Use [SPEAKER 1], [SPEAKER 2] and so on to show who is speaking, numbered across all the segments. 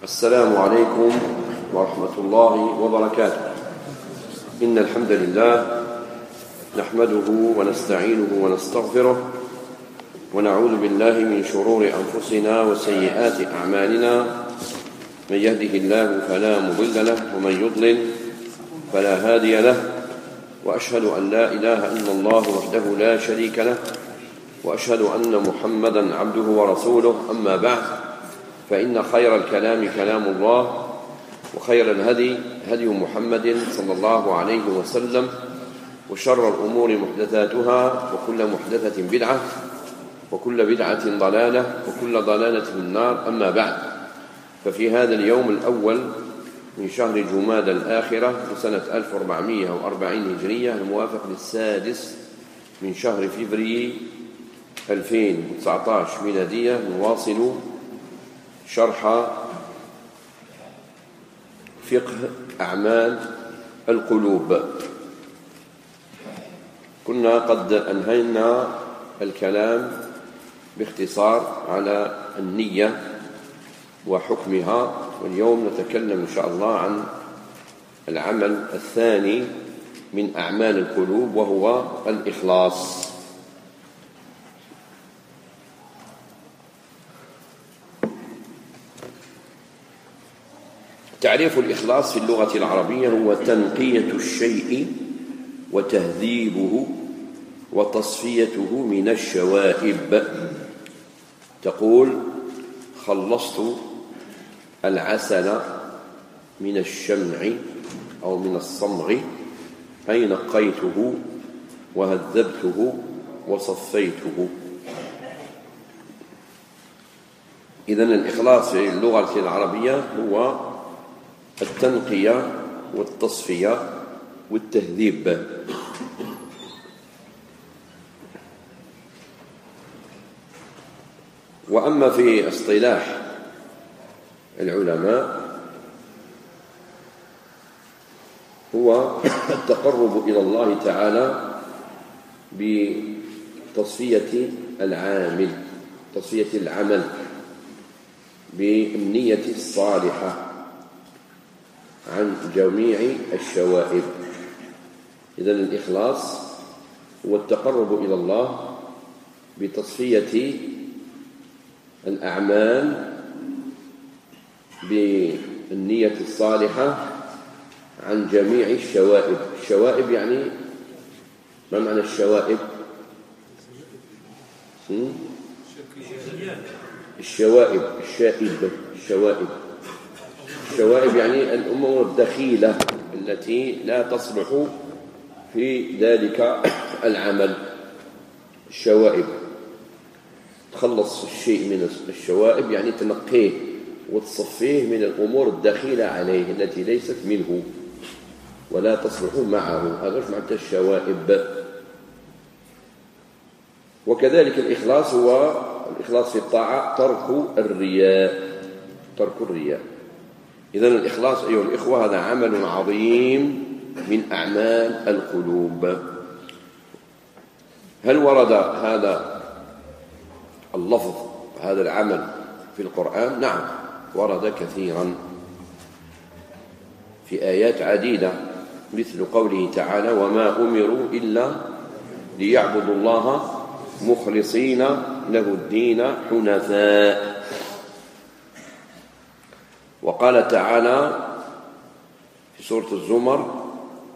[SPEAKER 1] السلام عليكم ورحمة الله وبركاته. إن الحمد لله نحمده ونستعينه ونستغفره ونعوذ بالله من شرور أنفسنا وسيئات أعمالنا. من يهده الله فلا مضل له ومن يضلل فلا هادي له، وأشهد أن لا إله إلا الله وحده لا شريك له، وأشهد أن محمدا عبده ورسوله. أما بعد، فإن خير الكلام كلام الله، وخير الهدي هدي محمد صلى الله عليه وسلم، وشر الأمور محدثاتها، وكل محدثة بدعة، وكل بدعة ضلالة، وكل ضلالة في النار. أما بعد، ففي هذا اليوم الأول من شهر جمادى الآخرة في سنة 1440 هجرية الموافق للسادس من شهر فبراير 2019 ميلادية، نواصل شرح فقه أعمال القلوب. كنا قد أنهينا الكلام باختصار على النية وحكمها، واليوم نتكلم إن شاء الله عن العمل الثاني من أعمال القلوب، وهو الإخلاص. تعريف الإخلاص في اللغة العربية هو تنقية الشيء وتهذيبه وتصفيته من الشوائب. تقول: خلصت العسل من الشمع أو من الصمغ، أي نقيته وهذبته وصفيته. إذن الإخلاص في اللغة العربية هو التنقية والتصفية والتهذيب. وأما في اصطلاح العلماء هو التقرب إلى الله تعالى بتصفية العامل، تصفية العمل بالنية الصالحة عن جميع الشوائب. إذن الإخلاص هو التقرب إلى الله بتصفية الأعمال بالنية الصالحة عن جميع الشوائب. الشوائب يعني ما معنى الشوائب؟ الشوائب، الشوائب يعني الأمور الدخيلة التي لا تصلح في ذلك العمل. الشوائب تخلص الشيء من الشوائب، يعني تنقيه وتصفيه من الأمور الدخيلة عليه التي ليست منه ولا تصلح معه. هذا معنى الشوائب. وكذلك الإخلاص هو الإخلاص في الطاعة، ترك الرياء. إذن الإخلاص أيها الإخوة هذا عمل عظيم من أعمال القلوب. هل ورد هذا اللفظ، هذا العمل في القرآن؟ نعم، ورد كثيرا في آيات عديدة، مثل قوله تعالى: وما أمروا إلا ليعبدوا الله مخلصين له الدين حنفاء. وقال تعالى في سورة الزمر: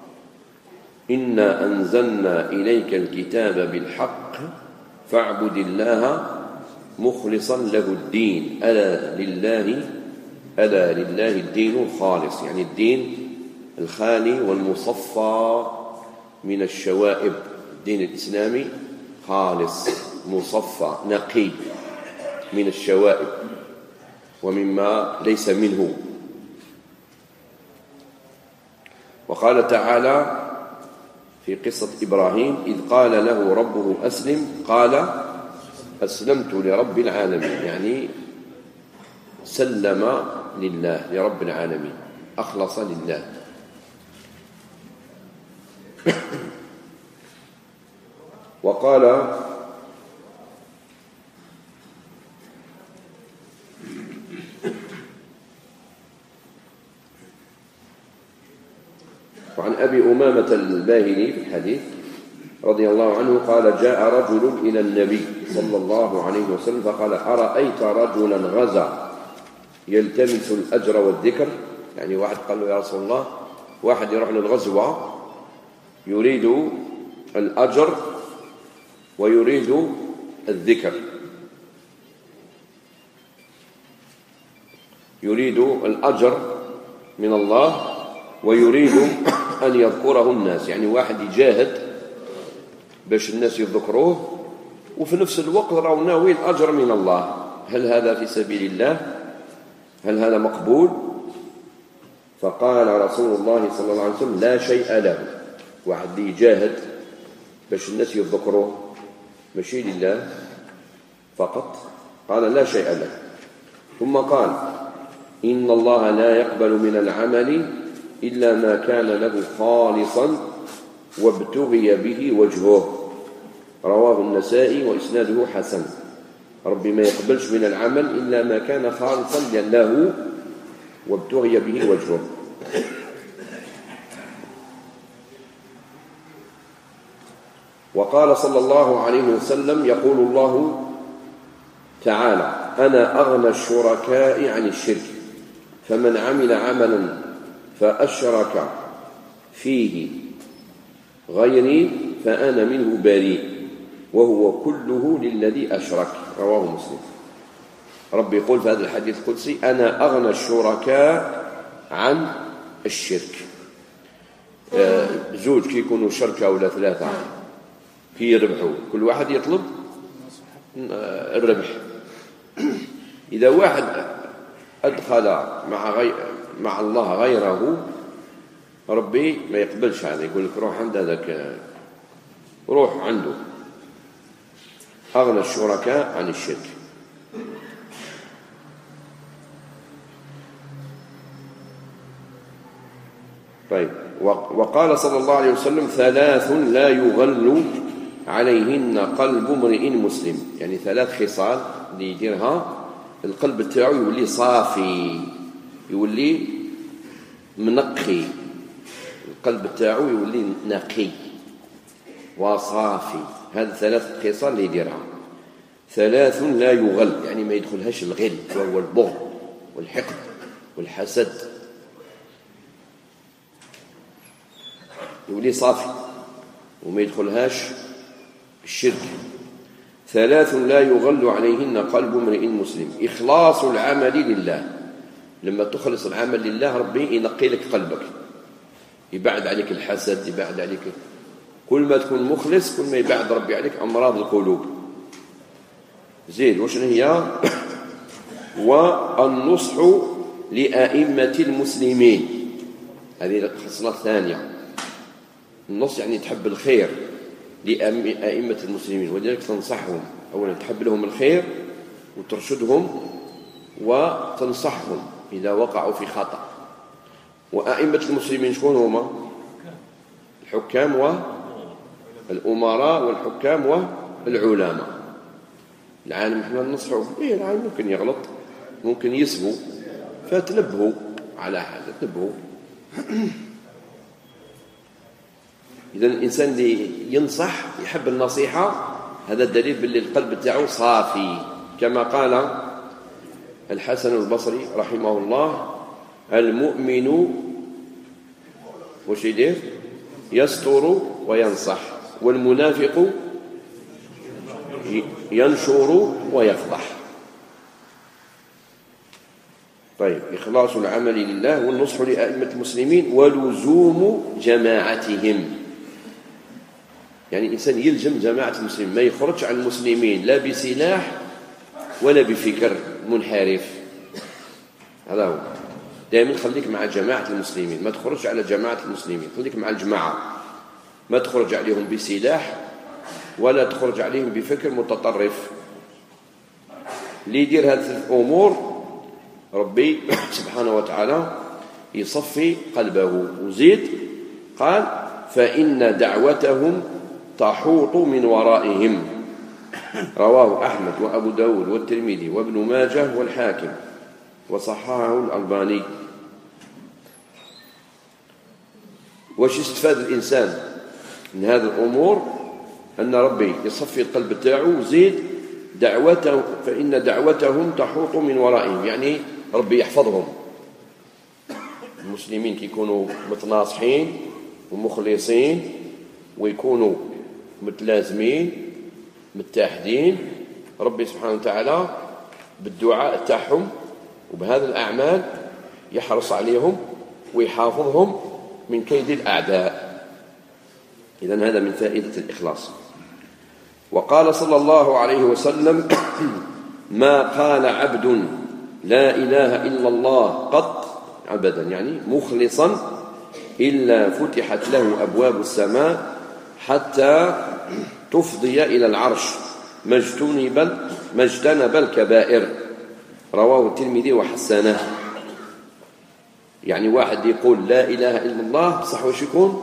[SPEAKER 1] إنا أنزلنا إليك الكتاب بالحق فاعبد الله مخلصا له الدين ألا لله الدين الخالص، يعني الدين الخالي والمصفى من الشوائب. الدين الإسلامي خالص مصفى نقي من الشوائب ومما ليس منه. وقال تعالى في قصة إبراهيم: إذ قال له ربه أسلم قال أسلمت لرب العالمين، يعني سلم لله، لرب العالمين، أخلص لله. وقال وعن أبي أمامة الباهلي في الحديث رضي الله عنه قال جاء رجل إلى النبي صلى الله عليه وسلم فقال أرأيت رجلا غزا يلتمس الأجر والذكر. يعني واحد قال له يا رسول الله واحد يروح للغزوة يريد الأجر ويريد الذكر، يريد الأجر من الله ويريد أن يذكره الناس، يعني واحد يجاهد باش الناس يذكروه وفي نفس الوقت راهو ناوي الأجر من الله. هل هذا في سبيل الله؟ هل هذا مقبول؟ فقال رسول الله صلى الله عليه وسلم لا شيء له. واحد يجاهد باش الناس يذكروه ماشي لله فقط، قال لا شيء له. ثم قال إن الله لا يقبل من العمل إلا ما كان له خالصا وابتغي به وجهه. رواه النسائي وإسناده حسن. ربي ما يقبلش من العمل إلا ما كان خالصا له وابتغي به وجهه. وقال صلى الله عليه وسلم يقول الله تعالى أنا أغنى الشركاء عن الشرك فمن عمل عملا فأشرك فيه غيري فأنا منه بريء وهو كله للذي أشرك. رواه مسلم. ربي يقول في هذا الحديث القدسي أنا أغنى الشركاء عن الشرك. زوج كي يكونوا شركة ولا ثلاثة كي يربحوا كل واحد يطلب الربح. إذا واحد أدخل مع الله غيره ربي ما يقبلش هذا، يقول لك روح عند هذاك، روح عنده. أغنى الشركاء عن الشرك. طيب. وقال صلى الله عليه وسلم ثلاث لا يغل عليهن قلب امرئ مسلم. يعني ثلاث خصال اللي يديرها القلب تاعو يولي صافي، يولي منقي، القلب تاعو يولي نقي وصافي. هذه ثلاث خصال اللي يديرها. ثلاث لا يغل يعني ما يدخلهاش الغل وهو البغض والحقد والحسد، يولي صافي وما يدخلهاش الشرك. ثلاث لا يغل عليهن قلب امرئ مسلم إخلاص العمل لله. لما تخلص العمل لله ربي ينقي لك قلبك، يبعد عليك الحسد، يبعد عليك. كل ما تكون مخلص كل ما يبعد ربي عليك أمراض القلوب. زين وشن هي؟ والنصح لأئمة المسلمين. هذه الخصلة الثانية. النصح يعني تحب الخير لأئمة المسلمين، ولذلك تنصحهم. أولا تحب لهم الخير وترشدهم وتنصحهم إذا وقعوا في خطأ. وأئمة المسلمين شكون هما؟ الحكام والأمراء والحكام والعلماء. العالم احنا ننصحه، العالم ممكن يغلط ممكن يسهو فتنبهوا على حاجة، تنبهوا. إذا الإنسان اللي ينصح يحب النصيحة هذا الدليل باللي القلب تاعو صافي. كما قال الحسن البصري رحمه الله المؤمن وش يدير؟ يستر وينصح، والمنافق ينشر ويفضح. طيب. إخلاص العمل لله والنصح لأئمة المسلمين ولزوم جماعتهم. يعني الإنسان يلزم جماعة المسلمين، ما يخرج عن المسلمين لا بسلاح ولا بفكر منحرف. هذا هو. دائما خليك مع جماعة المسلمين، ما تخرج على جماعة المسلمين، خليك مع الجماعة، ما تخرج عليهم بسلاح ولا تخرج عليهم بفكر متطرف. اللي يدير هذه الأمور ربي سبحانه وتعالى يصفي قلبه. وزيد قال فإن دعوتهم تحوط من ورائهم. رواه أحمد وأبو داود والترمذي وابن ماجه والحاكم وصححه الألباني. واش يستفاد الإنسان من هذه الأمور؟ أن ربي يصفي القلب تاعو وزيد دعوته، فإن دعوتهم تحوط من ورائهم، يعني ربي يحفظهم. المسلمين كيكونوا متناصحين ومخلصين ويكونوا متلازمين متحدين، ربي سبحانه وتعالى بالدعاء تاعهم وبهذه الأعمال يحرص عليهم ويحافظهم من كيد الأعداء. إذن هذا من فائدة الإخلاص. وقال صلى الله عليه وسلم: ما قال عبد لا إله إلا الله قط أبدا، يعني مخلصا، إلا فتحت له أبواب السماء حتى تفضي إلى العرش ما اجتنب الكبائر. رواه الترمذي وحسنه. يعني واحد يقول لا إله إلا الله صح وش يكون؟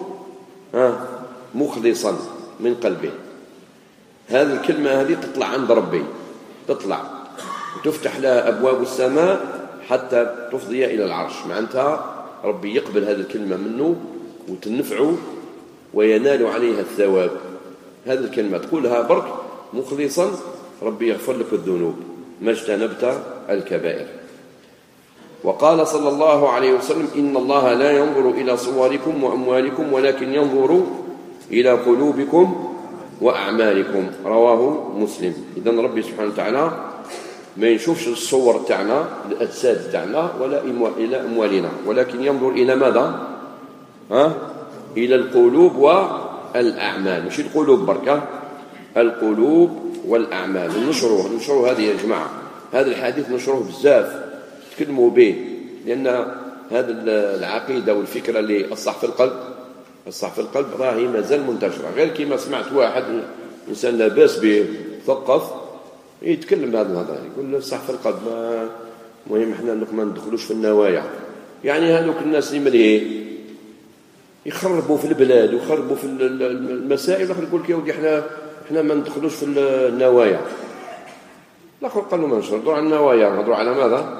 [SPEAKER 1] مخلصا من قلبه. هذه الكلمة هذه تطلع عند ربي، تطلع وتفتح لها أبواب السماء حتى تفضي إلى العرش. معناتها ربي يقبل هذه الكلمة منه وتنفعه وينال عليها الثواب. هذه الكلمة تقولها برك مخلصا، ربي يغفر لك الذنوب ما اجتنبت الكبائر. وقال صلى الله عليه وسلم: إن الله لا ينظر إلى صوركم وأموالكم ولكن ينظر إلى قلوبكم وأعمالكم. رواه مسلم. إذن ربي سبحانه وتعالى ما يشوفش الصور تاعنا الأجساد تاعنا ولا إلى أموالنا، ولكن ينظر إلى ماذا؟ إلى القلوب والأعمال. مش القلوب بركة، القلوب والأعمال. نشره هذه يا جماعة، هذا الحديث نشره بزاف، تكلموا به، لأن هذه العقيدة والفكرة اللي الصح في القلب راهي مازال منتشرة. غير كما سمعت واحد إنسان لاباس به ثقف يتكلم هذا يقول الصح في القلب، مهم احنا ما ندخلوش في النوايا. يعني هذوك الناس اللي ملهي يخربوا في البلاد ويخربوا في المسائل، الاخر يقول لك يا ودي احنا ما ندخلوش في النوايا. الاخر قال له ما نهضروا على النوايا، نهضروا على ماذا؟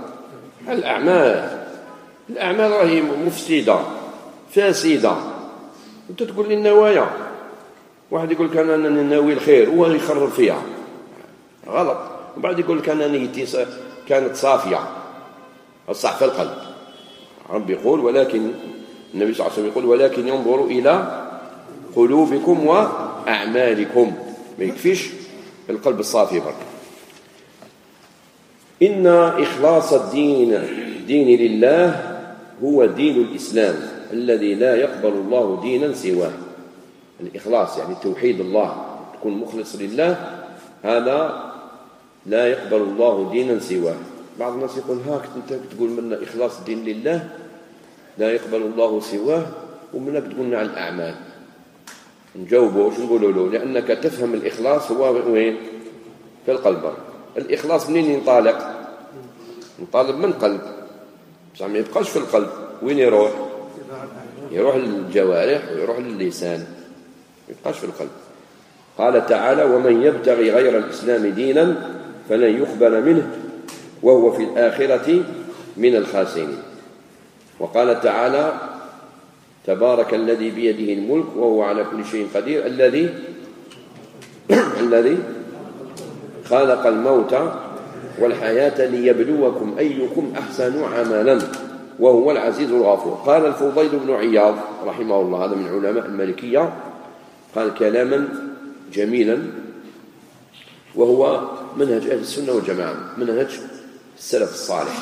[SPEAKER 1] الأعمال راهي مفسدة فاسدة. أنت تقول لي النوايا، واحد يقول لك أنا ناوي الخير وهو يخرب فيها، غلط. وبعد يقول لك أنا نيتي كانت صافية، الصح في القلب. ربي يقول ولكن، النبي صلى الله عليه وسلم يقول ولكن ينظر إلى قلوبكم وأعمالكم. ما يكفيش القلب الصافي برك. إن إخلاص الدين لله هو دين الإسلام الذي لا يقبل الله دينا سواه. الإخلاص يعني توحيد الله، تكون مخلص لله، هذا لا يقبل الله دينا سواه. بعض الناس يقول هاك أنت تقول منا إخلاص الدين لله لا يقبل الله سواه، ومنك تقولنا على الأعمال. نجاوبه وش نقولوا له؟ لأنك تفهم الإخلاص هو وين؟ في القلب. الإخلاص منين ينطلق؟ ينطلق من قلب، بس ما يبقاش في القلب. وين يروح؟ يروح للجوارح ويروح للسان، ما يبقاش في القلب. قال تعالى ومن يبتغي غير الإسلام دينا فلن يقبل منه وهو في الآخرة من الخاسرين. وقال تعالى تبارك الذي بيده الملك وهو على كل شيء قدير الذي خلق الموت والحياة ليبلوكم أيكم أحسن عملا وهو العزيز الغفور. قال الفضيل بن عياض رحمه الله، هذا من علماء المالكية، قال كلاما جميلا وهو منهج أهل السنة والجماعة، منهج السلف الصالح.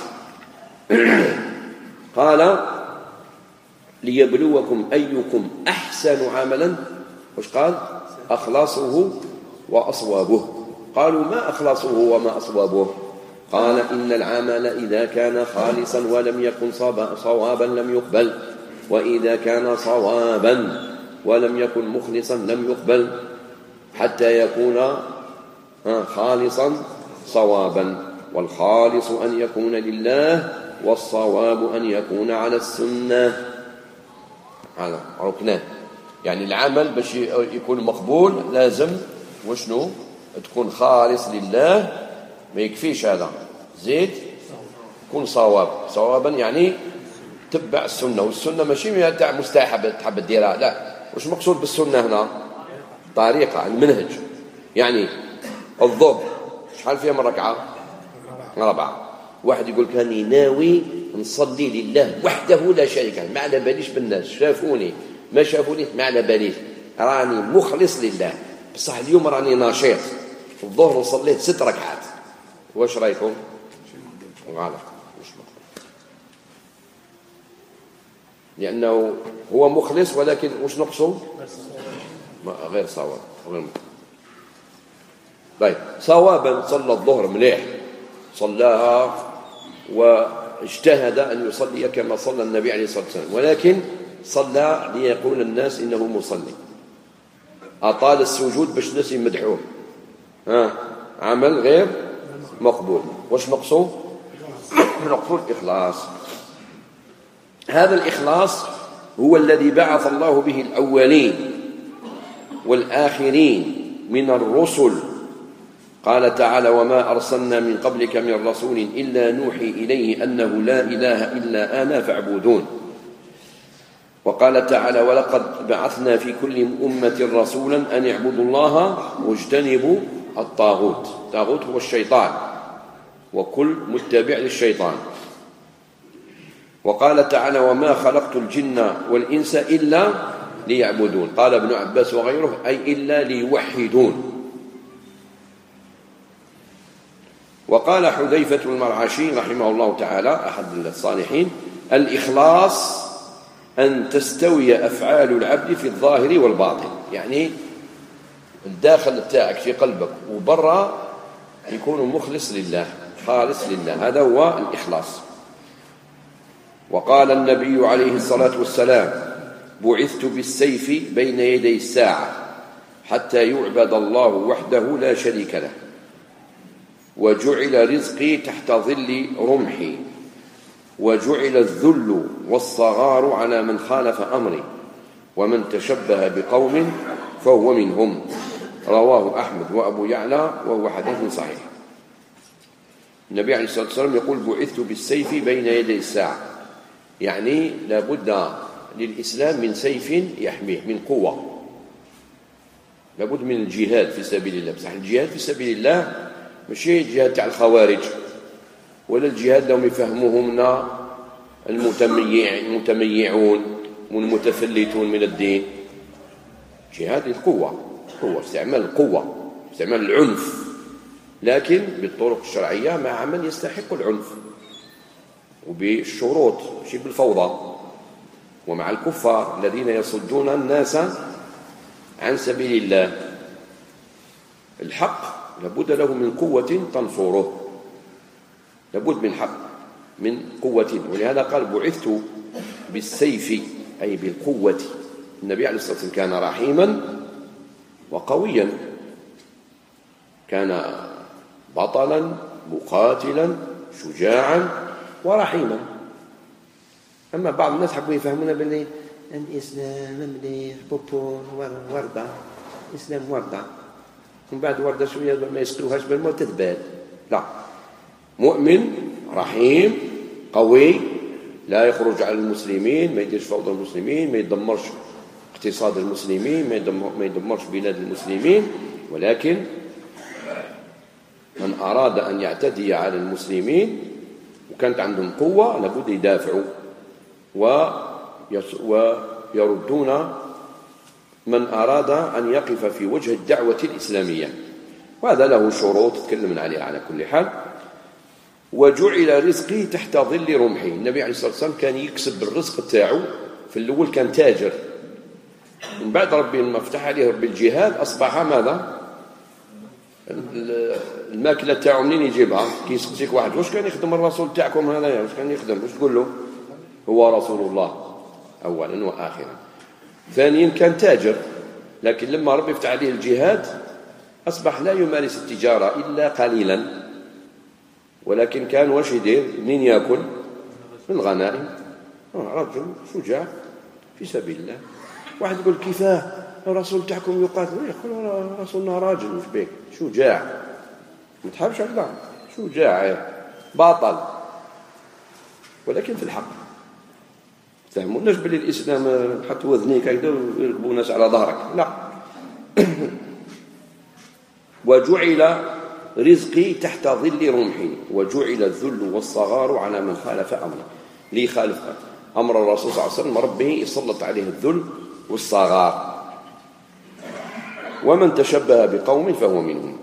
[SPEAKER 1] قال ليبلوكم أيكم أحسن عملا، وش قال؟ أخلاصه وأصوابه. قالوا ما أخلاصه وما أصوابه؟ قال إن العمل إذا كان خالصا ولم يكن صوابا لم يقبل، وإذا كان صوابا ولم يكن مخلصا لم يقبل، حتى يكون خالصا صوابا. والخالص أن يكون لله والصواب أن يكون على السنة. هذا ركنان، يعني العمل باش يكون مقبول لازم وشنو؟ تكون خالص لله، ما يكفيش هذا، زيد كون صوابا يعني تبع السنة، والسنة ماشي تاع مستحب تحب ديرها، لا. وش مقصود بالسنة هنا؟ طريقة، المنهج. يعني الظهر شحال فيها من ركعة؟ 4. واحد يقول كاني ناوي نصلي لله وحده لا شريك له، ما على باليش بالناس، شافوني ما شافوني ما على باليش، راني مخلص لله، بصح اليوم راني نشيط، الظهر نصليه 6 ركعات. واش رايكم؟ غلط، مش مقبول، لأنه هو مخلص ولكن وش نقصه؟ غير صواب، غير مقبول. طيب صوابا صلى الظهر مليح، صلاها واجتهد أن يصلي كما صلى النبي عليه الصلاة والسلام، ولكن صلى ليقول الناس إنه مصلي، أطال السجود باش الناس يمدحوه، عمل غير مقبول. واش مقصود؟ نقصد الإخلاص. هذا الإخلاص هو الذي بعث الله به الأولين والآخرين من الرسل. قال تعالى: وما أرسلنا من قبلك من رسول إلا نوحي إليه أنه لا إله إلا أنا فاعبدون. وقال تعالى: ولقد بعثنا في كل أمة رسولا أن اعبدوا الله واجتنبوا الطاغوت. الطاغوت هو الشيطان، وكل متبع للشيطان. وقال تعالى: وما خلقت الجن والإنس إلا ليعبدون. قال ابن عباس وغيره: أي إلا ليوحدون. وقال حذيفة المرعشي رحمه الله تعالى أحد الصالحين: الإخلاص أن تستوي أفعال العبد في الظاهر والباطن، يعني الداخل تاعك في قلبك وبرا يكون مخلص لله، خالص لله، هذا هو الإخلاص. وقال النبي عليه الصلاة والسلام: بعثت بالسيف بين يدي الساعة حتى يعبد الله وحده لا شريك له، وجعل رزقي تحت ظل رمحي، وجعل الذل والصغار على من خالف أمري، ومن تشبه بقوم فهو منهم. رواه أحمد وأبو يعلى وهو حديث صحيح. النبي عليه الصلاة والسلام يقول: بعثت بالسيف بين يدي الساعة، يعني لابد للإسلام من سيف يحميه، من قوة، لابد من الجهاد في سبيل الله. بصح الجهاد في سبيل الله ماشي الجهاد تاع الخوارج، ولا الجهاد لهم يفهموهمنا المتميعون والمتفلتون من الدين. جهاد القوة، هو استعمال القوة، استعمال العنف، لكن بالطرق الشرعية مع من يستحق العنف وبالشروط، ماشي بالفوضى، ومع الكفار الذين يصدون الناس عن سبيل الله. الحق لابد له من قوة تنصره، لابد من حق، من قوة. ولهذا قال: بعثت بالسيف، أي بالقوة. النبي عليه الصلاة والسلام كان رحيما وقويا، كان بطلا مقاتلا شجاعا ورحيما. أما بعض الناس حبوا يفهمون باللي الإسلام مليح بوبون وردة، الإسلام وردة، من بعد وردة شوية ما يسقوهاش بالماء تذبال. لا، مؤمن رحيم قوي، لا يخرج على المسلمين، ما يديرش فوضى المسلمين، ما يدمرش اقتصاد المسلمين، ما يدمرش بلاد المسلمين، ولكن من أراد أن يعتدي على المسلمين وكانت عندهم قوة لابد يدافعوا ويردون من أراد أن يقف في وجه الدعوة الإسلامية، وهذا له شروط تكلمنا عليها على كل حال. وجعل رزقي تحت ظل رمحي. النبي عليه الصلاة والسلام كان يكسب الرزق تاعو، في الأول كان تاجر، من بعد ربي ما فتح عليه بالجهاد أصبح ماذا؟ الماكلة تاعو منين يجيبها؟ كي يسقسيك واحد: واش كان يخدم الرسول تاعكم هذا؟ واش كان يخدم؟ واش تقول له؟ هو رسول الله أولا وآخرا. ثانيا كان تاجر، لكن لما ربي فتح عليه الجهاد أصبح لا يمارس التجارة إلا قليلا، ولكن كان واش يدير؟ منين يأكل؟ من الغنائم. رجل شجاع في سبيل الله. واحد يقول: كيفاه الرسول تاعكم يقاتل؟ يقول: رسولنا راجل، مش بيك، شجاع، ما تحبش الله، شجاع بطل، ولكن في الحق. فهموناش بلي الإسلام حط وذنيك هكذا ويركبوا الناس على ظهرك، لا. وجعل رزقي تحت ظل رمحي وجعل الذل والصغار على من خالف أمره. لي خالف أمر الرسول صلى الله عليه وسلم ربه يسلط عليه الذل والصغار. ومن تشبه بقوم فهو منهم.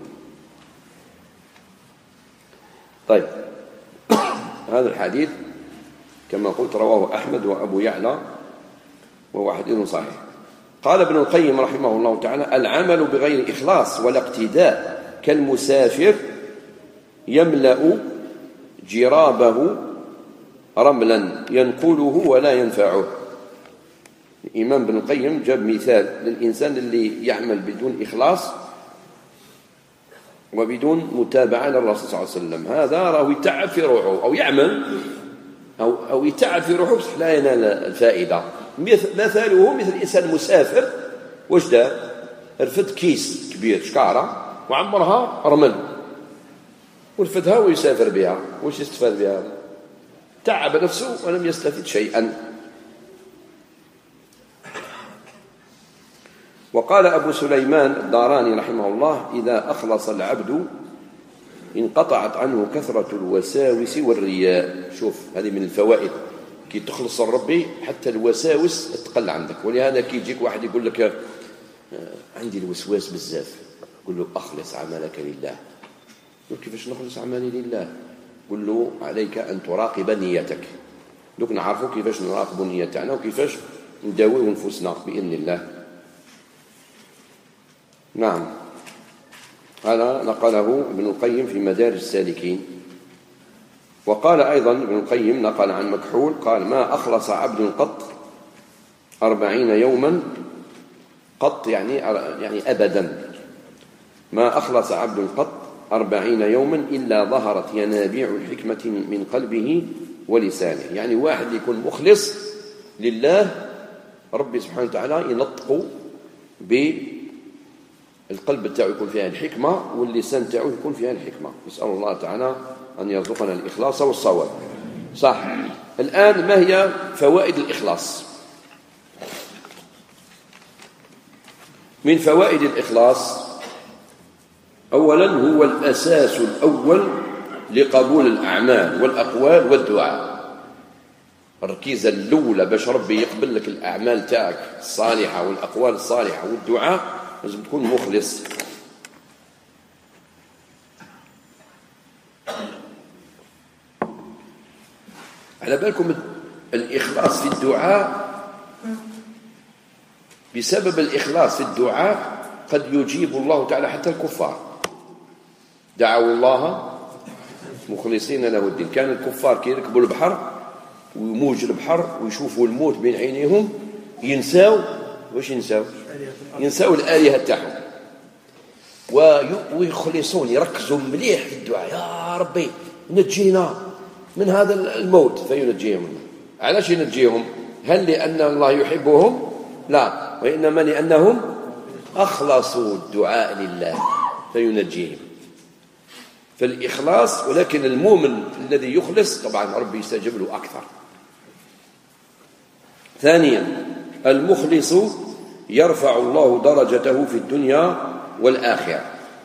[SPEAKER 1] طيب، هذا الحديث كما قلت رواه أحمد وأبو يعلى وهو حديث صحيح. قال ابن القيم رحمه الله تعالى: العمل بغير إخلاص ولا اقتداء كالمسافر يملأ جرابه رملا ينقله ولا ينفعه. الإمام ابن القيم جاب مثال للإنسان اللي يعمل بدون إخلاص وبدون متابعة للرسول صلى الله عليه وسلم. هذا راه يتعب في روحه، أو يعمل أو يتعب في روحه بصح لا ينال الفائدة. مثاله مثل إنسان مسافر، واش دار؟ رفد كيس كبير شكارة وعمرها رمل ورفدها ويسافر بها، واش يستفاد بها؟ تعب نفسه ولم يستفد شيئا. وقال أبو سليمان الداراني رحمه الله: إذا أخلص العبد انقطعت عنه كثرة الوساوس والرياء. شوف، هذه من الفوائد، كي تخلص لربي حتى الوساوس تقل عندك. ولهذا كي يجيك واحد يقول لك عندي الوسواس بزاف، قل له أخلص عملك لله. يقول كيفاش نخلص عملي لله؟ قل له عليك أن تراقب نيتك. دوك نعرفوا كيفاش نراقب النية تاعنا وكيفاش نداويو نفوسنا بإذن الله. نعم، هذا نقله ابن القيم في مدارج السالكين. وقال أيضا ابن القيم نقل عن مكحول قال: ما أخلص عبد قط 40 يوما، قط يعني أبدا، ما أخلص عبد قط 40 يوما إلا ظهرت ينابيع الحكمة من قلبه ولسانه. يعني واحد يكون مخلص لله ربي سبحانه وتعالى ينطق بالقلب تاعو يكون فيها الحكمة واللسان تاعو يكون فيها الحكمة. نسأل الله تعالى أن يرزقنا الإخلاص والصواب. صح. الآن ما هي فوائد الإخلاص؟ من فوائد الإخلاص: أولا هو الأساس الأول لقبول الأعمال والأقوال والدعاء. الركيزة الأولى باش ربي يقبل لك الأعمال تاعك الصالحة والأقوال الصالحة والدعاء لازم تكون مخلص. على بالكم الإخلاص في الدعاء، بسبب الإخلاص في الدعاء قد يجيب الله تعالى حتى الكفار. دعوا الله مخلصين له الدين. كان الكفار كي يركبوا البحر ويموج البحر ويشوفوا الموت بين عينيهم ينساو واش ينساو الآلهة تاعهم ويخلصون، يركزوا مليح في الدعاء: يا ربي نجينا من هذا الموت، فينجيهم. علاش ينجيهم؟ هل لأن الله يحبهم؟ لا، وإنما لأنهم أخلصوا الدعاء لله فينجيهم. فالإخلاص، ولكن المؤمن الذي يخلص طبعا ربي يستجيب له أكثر. ثانيا المخلص يرفع الله درجته في الدنيا والآخرة.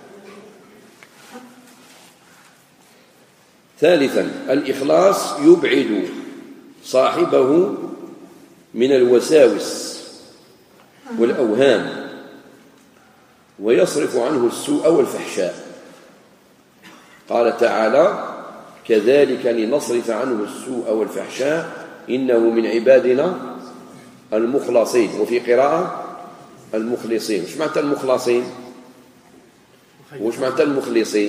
[SPEAKER 1] ثالثا الإخلاص يبعد صاحبه من الوساوس والأوهام ويصرف عنه السوء والفحشاء. قال تعالى: كذلك لنصرف عنه السوء والفحشاء إنه من عبادنا المخلصين. وفي قراءة المخلصين. وش معنى المخلصين؟ وش معنى المخلصين؟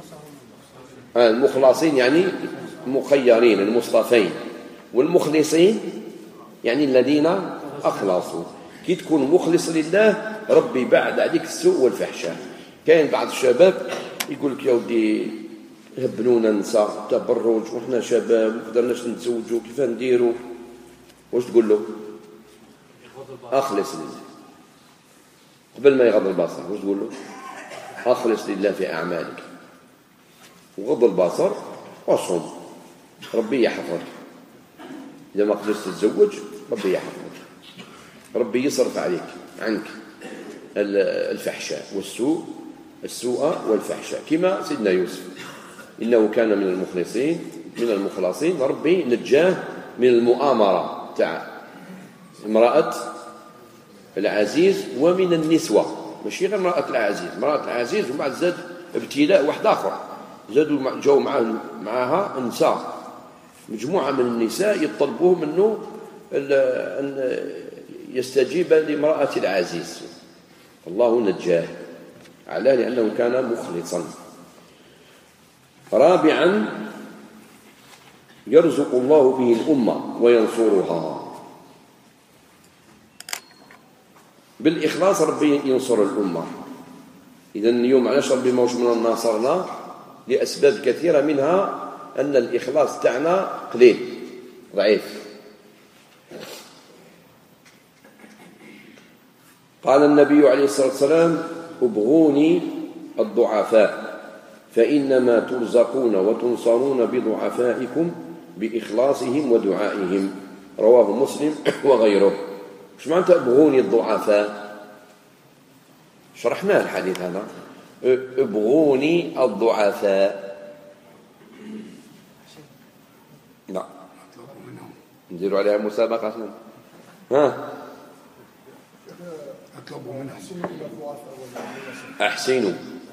[SPEAKER 1] المخلصين يعني المخيرين المصطفين، والمخلصين يعني الذين أخلصوا. كي تكون مخلص لله ربي بعد عليك السوء والفحشاء. كاين بعض الشباب يقول لك: يا ودي هبنونا نساء تبرج وحنا شباب ما قدرناش نتزوجوا، كيف نديروا؟ واش تقول له؟ أخلص لله. قبل ما يغض البصر واش تقول له؟ أخلص لله في أعمالك، وغض البصر وصوم، ربي يحفظك. إذا ما قدرت تتزوج ربي يحفظك، ربي يصرف عليك عنك الفحشاء السوء والفحشاء، كما سيدنا يوسف إنه كان من المخلصين، ربي نجاه من المؤامرة تاع امرأة العزيز ومن النسوة، ماشي غير امرأة العزيز وبعد زاد ابتلاء واحد آخر، زادوا جاو معها نساء، مجموعة من النساء يطلبوه منه أن يستجيب لامرأة العزيز، الله نجاه على لأنه كان مخلصا. رابعا يرزق الله به الأمة وينصرها، بالإخلاص ربي ينصر الأمة. إذن اليوم علاش ربي موش من ناصرنا؟ لأسباب كثيرة، منها أن الإخلاص تاعنا قليل ضعيف. قال النبي عليه الصلاة والسلام ابغوني الضعفاء فإنما ترزقون وتنصرون بضعفائكم بإخلاصهم ودعائهم، رواه مسلم وغيره. ايش معنى ابغوني الضعفاء؟ شرحنا الحديث هذا، ابغوني الضعفاء، لا نديروا عليها مسابقة، ها اطلبوا منهم احسنوا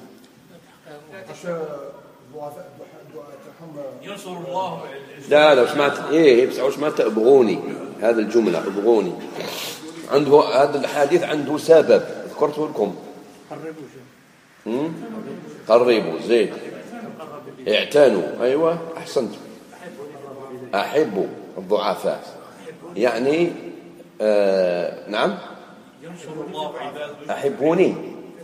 [SPEAKER 1] ينصر الله. لا لو سمعت بس سمعت ابغوني، هذا الجملة ابغوني عنده هذا الحديث عنده سبب ذكرته لكم. قربوا زين، اعتنوا، ايوه احسنتم، احبوا الضعفاء يعني نعم احبوني،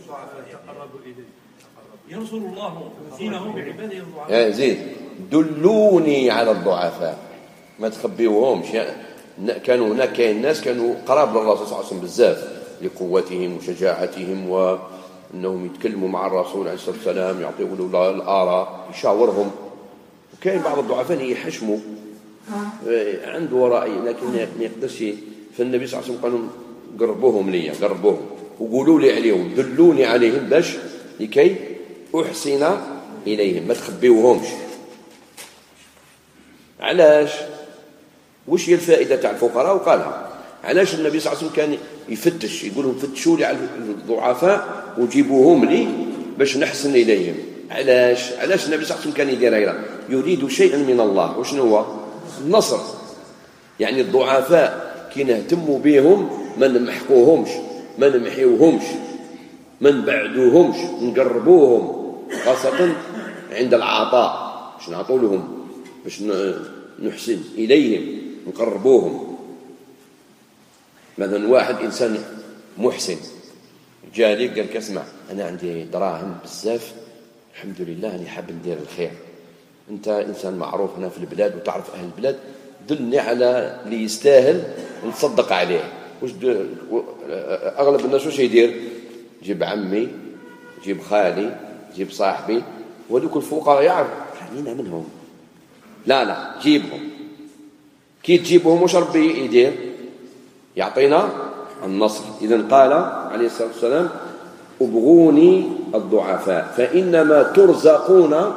[SPEAKER 1] ينصر الله دينه بعباده الضعفاء. زيد دلوني على الضعفاء، ما تخبيوهمش. كانوا هناك كاين ناس كانوا قراب للرسول صلى الله عليه وسلم بزاف لقوتهم وشجاعتهم، وانهم يتكلموا مع الرسول عليه الصلاه والسلام، يعطيوا له الاراء، يشاورهم. وكاين بعض الضعفاء يحشموا عنده رأي لكن ما يقدرش، فالنبي صلى الله عليه وسلم قالوا قربوهم وقولوا لي عليهم، دلوني عليهم باش لكي أحسن إليهم، ما تخبيوهمش. علاش؟ وش هي الفائدة تاع الفقراء؟ وقالها علاش النبي صلى الله عليه وسلم كان يفتش، يقول لهم فتشوا لي على الضعفاء وجيبوهم لي باش نحسن إليهم. علاش النبي صلى الله عليه وسلم كان يدير هكذا؟ يريد شيئا من الله، وشنو هو؟ النصر. يعني الضعفاء كي نهتموا بهم ما نمحقوهمش، ما نمحيوهمش، ما نبعدوهمش، نقربوهم، خاصة عند العطاء باش نعطوا لهم، باش نحسن إليهم، نقربوهم. مثلا واحد إنسان محسن جالي قال لك اسمع أنا عندي دراهم بزاف الحمد لله أنا حاب ندير الخير، أنت إنسان معروف هنا في البلاد وتعرف أهل البلاد، دلني على اللي يستاهل نصدق عليه. أغلب الناس وش يدير؟ جيب عمي، جيب خالي، جيب صاحبي، ولكل الفقراء يعرف خلينا منهم، لا جيبهم. كي تجيبهم وش ربي يدير؟ يعطينا النصر. إذن قال عليه الصلاة والسلام ابغوني الضعفاء فإنما ترزقون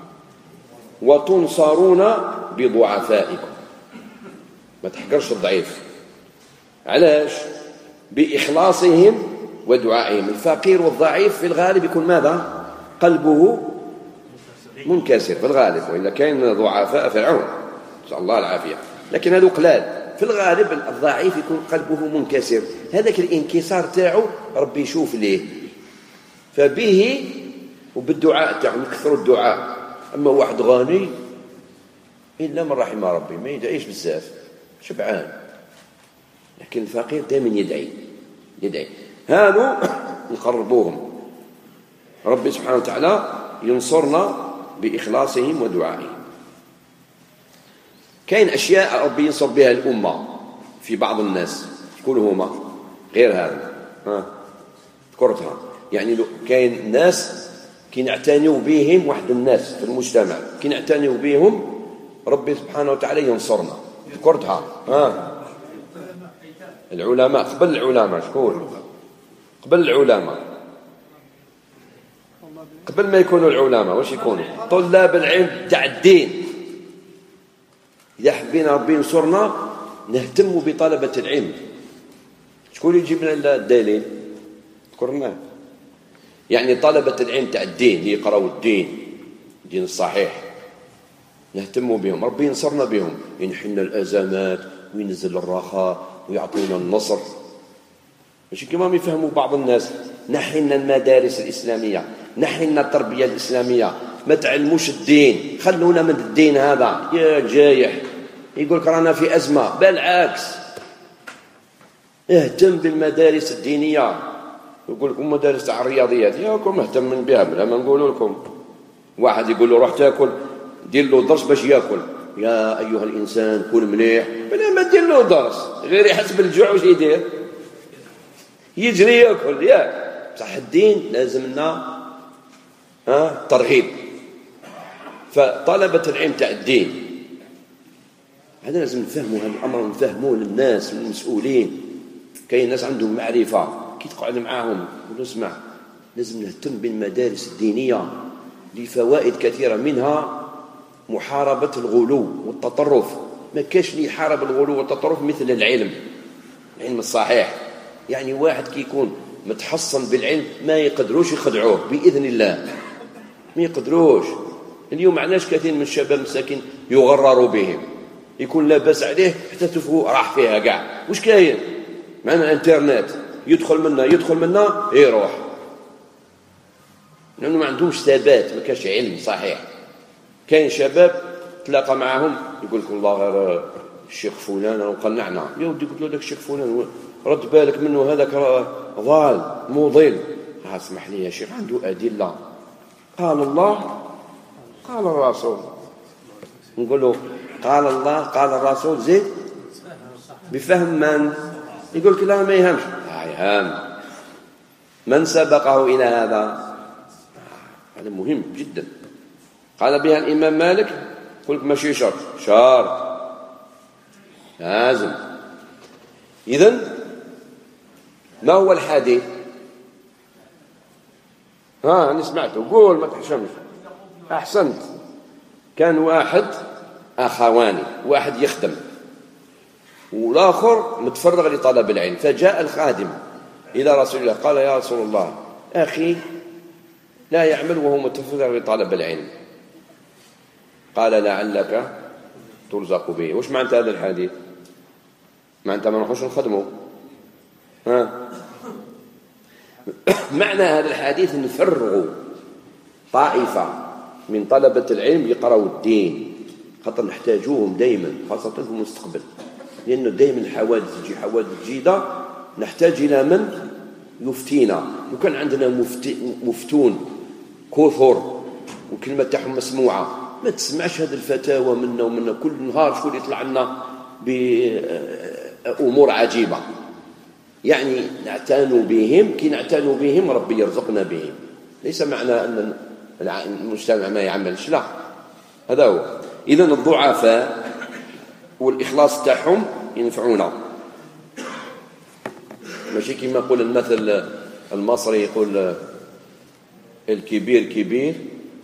[SPEAKER 1] وتنصرون بضعفائكم، ما تحقرش الضعيف. علاش؟ بإخلاصهم ودعائهم. الفقير والضعيف في الغالب يكون ماذا؟ قلبه منكسر في الغالب، وإلا كان ضعفاء فرعون نسأل الله العافية، لكن هذا قلال. في الغالب الضعيف يكون قلبه منكسر، هذاك الانكسار تاعو ربي يشوف ليه، فبه وبالدعاء تاعو نكثروا الدعاء. أما واحد غني إلا من رحم ربي ما يدعيش بزاف، شبعان، لكن الفقير دائما يدعي. هانوا نقربوهم، ربي سبحانه وتعالى ينصرنا بإخلاصهم ودعائهم. كاين أشياء ربي ينصر بها الأمة في بعض الناس، شكون هما غير هذا؟ ذكرتها. يعني كاين ناس كي نعتنيوا بهم، واحد الناس في المجتمع كي نعتنيوا بهم ربي سبحانه وتعالى ينصرنا، ذكرتها. العلماء قبل العلماء شكون؟ قبل العلماء، قبل ما يكونوا العلماء واش يكونوا؟ طلاب العلم تاع الدين. إذا حبينا ربي ينصرنا نهتم بطلبة العلم. شكون يجيب لنا الدليل؟ ذكرناه. يعني طلبة العلم تاع الدين اللي يقراوا الدين الصحيح نهتم بهم، ربي ينصرنا بهم، ينحلنا الأزمات وينزل الرخاء ويعطينا النصر. ماشي كما يفهموا بعض الناس، نحلنا المدارس الإسلامية، نحلنا التربية الإسلامية، ما تعلموش الدين، خلونا من الدين هذا يا جايح. يقول لك رانا في أزمة، بالعكس اهتم بالمدارس الدينية. يقول لكم مدارس تاع الرياضيات، ياكم مهتم بها بلا ما نقول لكم. واحد يقول له روح تاكل، دير له درس باش ياكل، يا أيها الإنسان كل مليح، بلا ما دير له درس، غير يحس بالجوع واش يدير؟ يجري ياكل. ياك صح الدين لازمنا ترغيب. فطلبة العلم تاع الدين هذا لازم نفهموا هذا الأمر، نفهموه للناس المسؤولين. كاين ناس عندهم معرفة كي تقعد معاهم تقول اسمع لازم نهتم بالمدارس الدينية لفوائد كثيرة، منها محاربة الغلو والتطرف. ما كاش اللي يحارب الغلو والتطرف مثل العلم الصحيح. يعني واحد كي يكون متحصن بالعلم ما يقدروش يخدعوه بإذن الله، ما يقدروش. اليوم معناش كثير من الشباب مساكين يغرروا بهم، يكون لاباس عليه حتى تفهو راح فيها كاع. وش كاين معنا الانترنت، يدخل منا يروح، لأنه ما عندهمش ثبات، ما كاش علم صحيح. كاين شباب تلاقى معهم يقول لك والله غير الشيخ فلان وقنعنا. يا ودي قلت له داك الشيخ فلان رد بالك منه، هذاك ضال مضل. اسمح لي يا شيخ، عنده أدلة، قال الله قال الرسول. نقول له قال الله قال الرسول زيد بفهم من؟ يقول لك لا ما يهمش. يهام. من سبقه إلى هذا؟ هذا مهم جدا. قال بها الإمام مالك، قلت ماشي شرط لازم. إذن ما هو الحديث؟ أنا سمعته، قول ما تحشمش. أحسنت. كان واحد أخواني، واحد يخدم والآخر متفرغ لطلب العلم. فجاء الخادم إلى رسول الله قال يا رسول الله أخي لا يعمل وهو متفرغ لطلب العلم. قال لعلك ترزق به. وش معنى هذا الحديث؟ معنى ما نروحوش نخدمه. معنى هذا الحديث نفرغوا طائفة من طلبة العلم يقرأوا الدين، خاطر نحتاجوهم دائما خاصة في المستقبل، لأنه دائما الحوادث تجي حوادث جديدة، نحتاج إلى من يفتينا. وكان عندنا مفتون كثر وكلمة تاعهم مسموعة، ما تسمعش هذه الفتاوى منا ومنا كل نهار شكون يطلع لنا بأمور عجيبة. يعني نعتنوا بهم، كي نعتنوا بهم ربي يرزقنا بهم. ليس معنى أن المجتمع ما يعملش، لا، هذا هو. إذن الضعفاء والإخلاص تاعهم ينفعونا. ماشي كما يقول المثل المصري، يقول الكبير كبير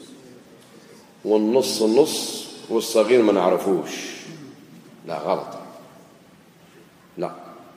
[SPEAKER 1] والنص نص والصغير ما نعرفوش. لا، غلط، لا.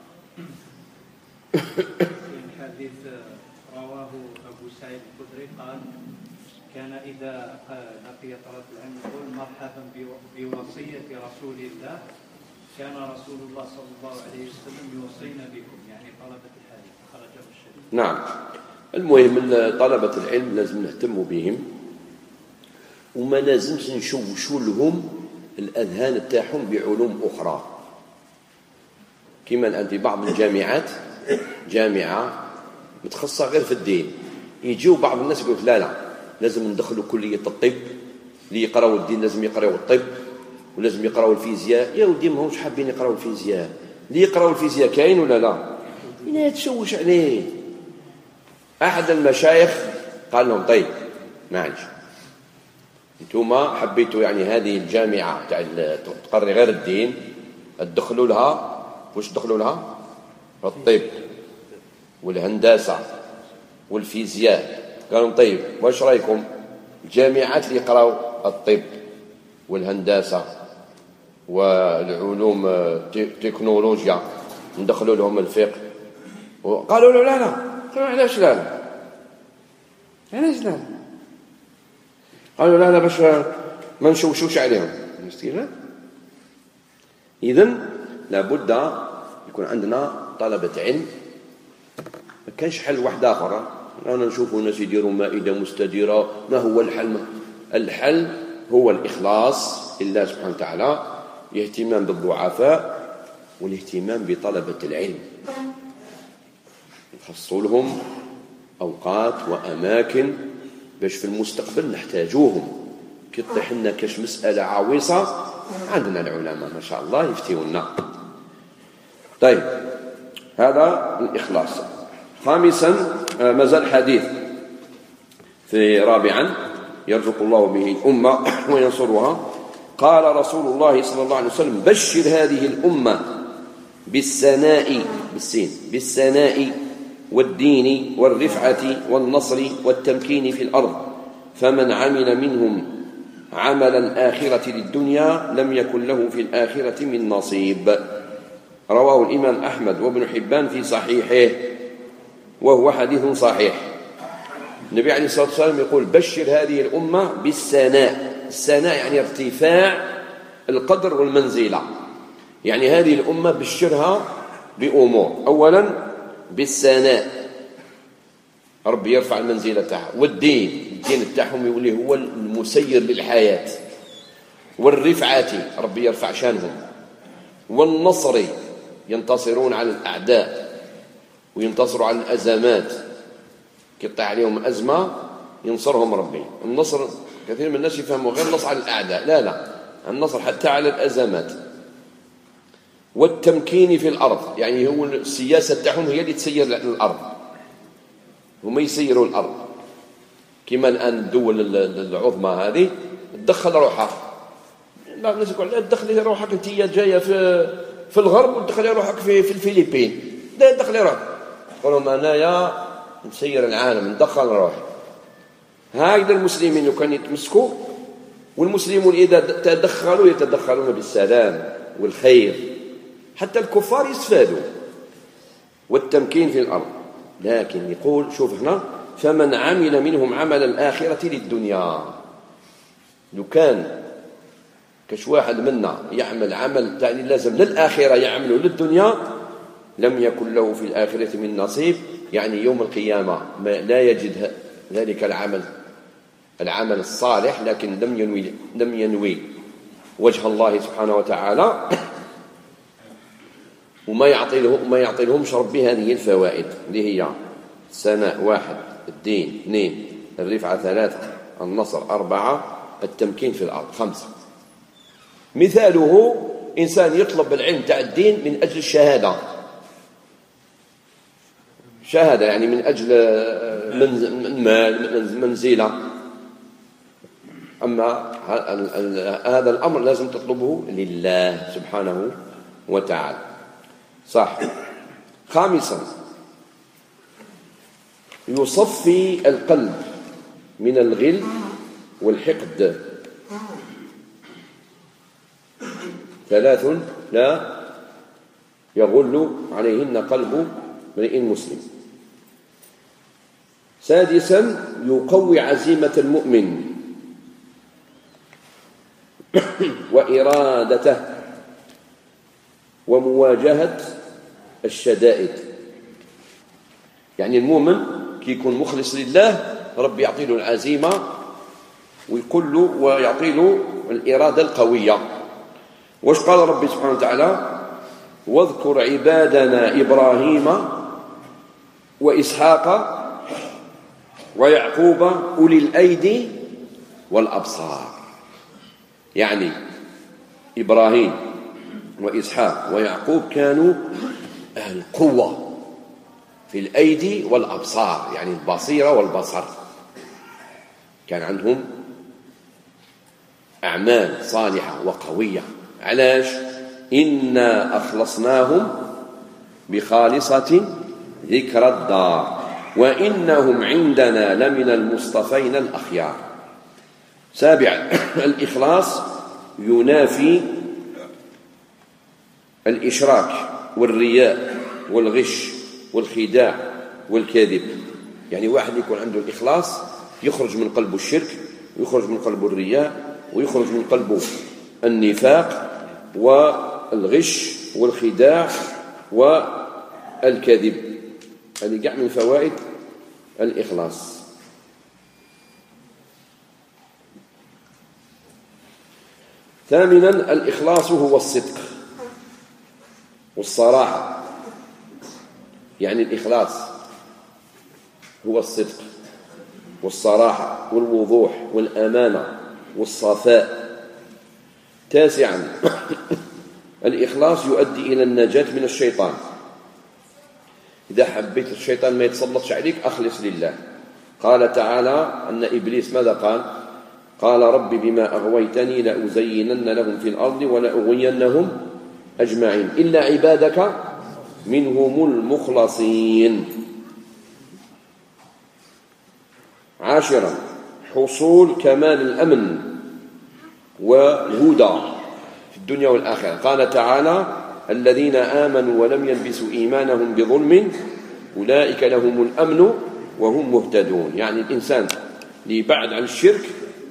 [SPEAKER 2] الحديث رواه أبو سعيد الخدري قال كان إذا لقي طلب العلم يقول مرحبا بوصية رسول الله، كان رسول الله صلى الله عليه وسلم يوصينا بكم، يعني طلبة الحديث. خرجه الشريف.
[SPEAKER 1] نعم. المهم طلبة العلم لازم نهتم بهم، وما لازمش نشوشوا لهم الأذهان تاعهم بعلوم أخرى. كما الآن في بعض الجامعات جامعة متخصصة غير في الدين، يجيو بعض الناس يقول لا لازم ندخلوا كلية الطب، اللي يقراوا الدين لازم يقراوا الطب ولازم يقراوا الفيزياء. يا ودي ما همش حابين يقراوا الفيزياء، اللي يقراوا الفيزياء كاين ولا لا؟ لا تشوش عليه. أحد المشايخ قال لهم طيب معلش، انتوما حبيتوا يعني هذه الجامعة تقري غير الدين تدخلوا لها. واش تدخلوا لها؟ الطب والهندسة والفيزياء. قالوا طيب واش رايكم الجامعات اللي يقراو الطب والهندسة والعلوم التكنولوجيا ندخلوا لهم الفقه؟ وقالوا له لا. قالوا علاش لا؟ علاش لا؟ قالوا لا باش ما نشوشوش عليهم. مسكين. إذن لابد يكون عندنا طلبة علم. ما كانش حل واحد آخر. أنا نشوف الناس يديروا مائدة مستديرة. ما هو الحل؟ الحل هو الإخلاص لله سبحانه وتعالى، الاهتمام بالضعفاء والاهتمام بطلبة العلم، نخصصوا لهم أوقات وأماكن باش في المستقبل نحتاجوهم. كي تطيح لنا كاش مسألة عويصة عندنا العلماء ما شاء الله يفتيونا. طيب هذا الإخلاص. خامسا مازال حديث في رابعا يرزق الله به الأمة وينصرها. قال رسول الله صلى الله عليه وسلم: بشر هذه الأمة بالسناء بالسناء والدين والرفعة والنصر والتمكين في الأرض، فمن عمل منهم عمل الآخرة للدنيا لم يكن له في الآخرة من نصيب. رواه الإمام أحمد وابن حبان في صحيحه وهو حديث صحيح. النبي عليه الصلاة والسلام يقول: بشر هذه الأمة بالسناء. السناء يعني ارتفاع القدر والمنزلة. يعني هذه الأمة بشرها بأمور. أولا بالسناء، ربي يرفع المنزلة تاعها، والدين تاعهم يولي هو المسير للحياة، والرفعة ربي يرفع شانهم، والنصر ينتصرون على الأعداء وينتصروا على الأزمات. كي يطيح عليهم أزمة ينصرهم ربي. النصر كثير من الناس يفهموا غير النصر على الأعداء، لا النصر حتى على الأزمات. والتمكين في الأرض، يعني هو السياسة تاعهم هي اللي تسير الأرض، هم يسيروا الأرض. كما الآن الدول العظمى هذه تدخل روحها. لا الناس يقول لا تدخلي روحك انت جايه في الغرب وتدخلي روحك في الفلبين. لا تدخلي روحك. قالوا انايا نسير العالم ندخل روحي. هكذا المسلمين لو كانوا يتمسكوا، والمسلمون إذا تدخلوا يتدخلون بالسلام والخير، حتى الكفار يستفادوا. والتمكين في الأرض. لكن يقول شوف هنا: فمن عمل منهم عمل الآخرة للدنيا. لو كان كش واحد منا يعمل عمل تعني لازم للآخرة يعمله للدنيا لم يكن له في الآخرة من نصيب. يعني يوم القيامة لا يجد ذلك العمل الصالح، لكن لم ينوي وجه الله سبحانه وتعالى، وما يعطي لهمش ربي هذه الفوائد اللي هي السناء 1، الدين 2، الرفعة 3، النصر 4، التمكين في الأرض 5. مثاله إنسان يطلب العلم تاع الدين من أجل الشهادة، يعني من أجل منزلة. أما هذا الأمر لازم تطلبه لله سبحانه وتعالى. صح. خامسا يصفي القلب من الغل والحقد. 3 لا يغل عليهن قلب امرئ مسلم. سادسا يقوي عزيمة المؤمن وإرادته ومواجهة الشدائد. يعني المؤمن كي يكون مخلص لله ربي يعطي له العزيمة ويقول له ويعطي له الإرادة القوية. واش قال ربي سبحانه وتعالى: واذكر عبادنا إبراهيم وإسحاق ويعقوب أولي الأيدي والأبصار. يعني إبراهيم وإسحاق ويعقوب كانوا أهل قوة في الأيدي والأبصار، يعني البصيرة والبصر. كان عندهم أعمال صالحة وقوية. علاش؟ إنا أخلصناهم بخالصة ذكر الدار وإنهم عندنا لمن المصطفين الأخيار. سابعا الإخلاص ينافي الإشراك والرياء والغش والخداع والكذب. يعني واحد يكون عنده الإخلاص يخرج من قلبه الشرك ويخرج من قلبه الرياء ويخرج من قلبه النفاق والغش والخداع والكذب. هذه جاء من فوائد الإخلاص. ثامنا الإخلاص هو الصدق والصراحة. يعني الإخلاص هو الصدق والصراحة والوضوح والأمانة والصفاء. تاسعا الإخلاص يؤدي إلى النجاة من الشيطان. إذا حبيت الشيطان ما يتسلطش عليك أخلص لله. قال تعالى أن إبليس ماذا قال؟ قال رب بما أغويتني لأزينن لهم في الأرض ولأغوينهم أجمعين إلا عبادك منهم المخلصين. عاشرا حصول كمال الأمن وهدى في الدنيا والآخرة. قال تعالى الذين آمنوا ولم يلبسوا إيمانهم بظلم أولئك لهم الأمن وهم مهتدون. يعني الإنسان اللي يبعد عن الشرك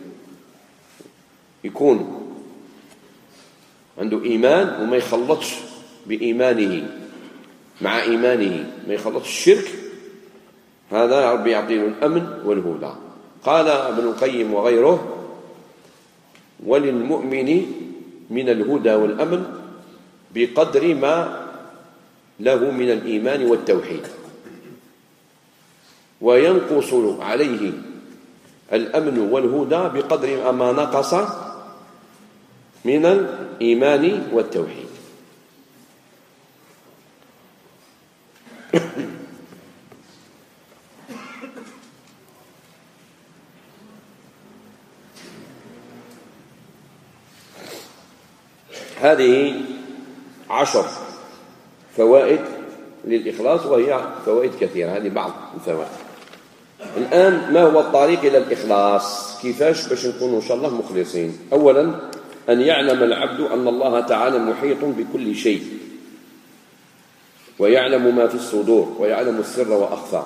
[SPEAKER 1] يكون عنده إيمان وما يخلطش بإيمانه مع إيمانه، ما يخلطش الشرك، هذا ربي يعطيه الأمن والهدى. قال ابن القيم وغيره وللمؤمن من الهدى والأمن بقدر ما له من الإيمان والتوحيد، وينقص عليه الأمن والهدى بقدر ما نقص من الإيمان والتوحيد. هذه 10 فوائد للإخلاص، وهي فوائد كثيرة. هذه بعض الفوائد. الآن ما هو الطريق إلى الإخلاص؟ كيفاش باش نكون إن شاء الله مخلصين؟ أولا أن يعلم العبد أن الله تعالى محيط بكل شيء، ويعلم ما في الصدور، ويعلم السر وأخفى.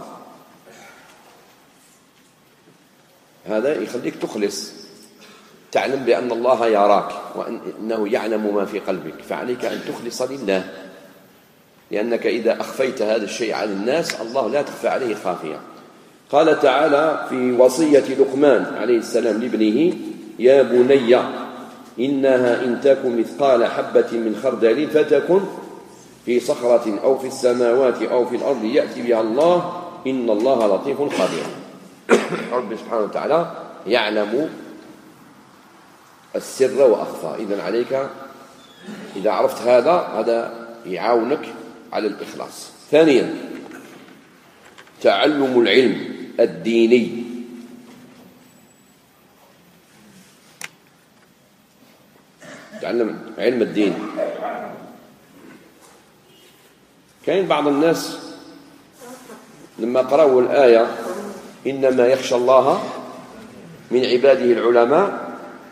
[SPEAKER 1] هذا يخليك تخلص، تعلم بأن الله يراك وأنه يعلم ما في قلبك، فعليك أن تخلص لله، لأنك إذا أخفيت هذا الشيء عن الناس الله لا تخفى عليه خافية. قال تعالى في وصية لقمان عليه السلام لابنه يا بني إنها إن تك مثقال حبة من خردل فتكن في صخرة أو في السماوات أو في الأرض يأتي بها الله إن الله لطيف خبير. رب سبحانه وتعالى يعلم السر وأخفى. إذن عليك إذا عرفت هذا يعاونك على الإخلاص. ثانيا تعلم العلم الديني. تعلم علم الدين. كاين بعض الناس لما قرأوا الآية إنما يخشى الله من عباده العلماء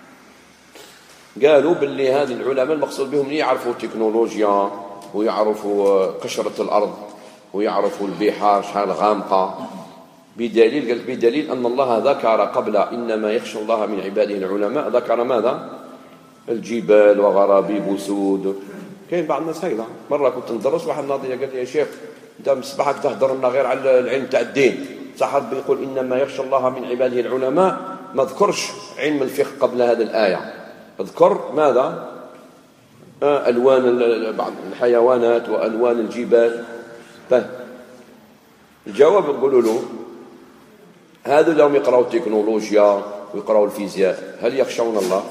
[SPEAKER 1] قالوا باللي هذه العلماء المقصود بهم يعرفوا التكنولوجيا ويعرفوا قشرة الأرض ويعرفوا البحار شحال غامقة. بدليل أن الله ذكر قبل إنما يخشى الله من عباده العلماء ذكر ماذا؟ الجبال وغرابيب وسود. كاين بعض الناس هكذا. مرة كنت ندرس واحد ناضي قال لي يا شيخ انت مسبحك تهضر لنا غير على العلم تاع الدين، صح ربي يقول إنما يخشى الله من عباده العلماء، ما ذكرش علم الفقه قبل هذه الآية، اذكر ماذا؟ ألوان بعض الحيوانات وألوان الجبال. طيب الجواب يقولوا له هذا لهم يقرأوا التكنولوجيا ويقرأوا الفيزياء هل يخشون الله؟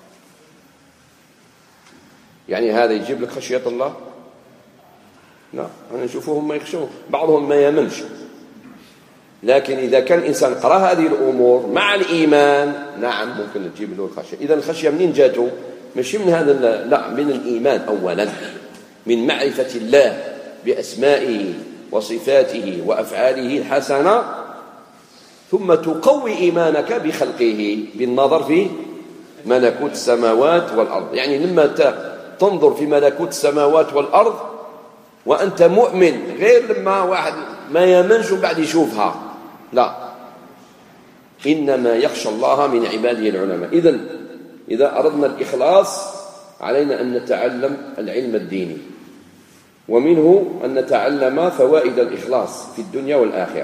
[SPEAKER 1] يعني هذا يجيب لك خشية الله؟ لا، أنا نشوفهم ما يخشون، بعضهم ما يمنش. لكن إذا كان الإنسان قرأ هذه الأمور مع الإيمان نعم ممكن تجيب له الخشية. إذا الخشية منين جاته؟ مش من هذا، لا، من الإيمان أولا، من معرفة الله بأسمائه وصفاته وأفعاله الحسنة، ثم تقوي إيمانك بخلقه بالنظر في ملكوت السماوات والأرض. يعني لما تنظر في ملكوت السماوات والأرض وأنت مؤمن، غير لما واحد ما يمنش وبعد يشوفها، لا، إنما يخشى الله من عباده العلماء. إذا أردنا الإخلاص علينا أن نتعلم العلم الديني، ومنه أن نتعلم فوائد الإخلاص في الدنيا والآخرة.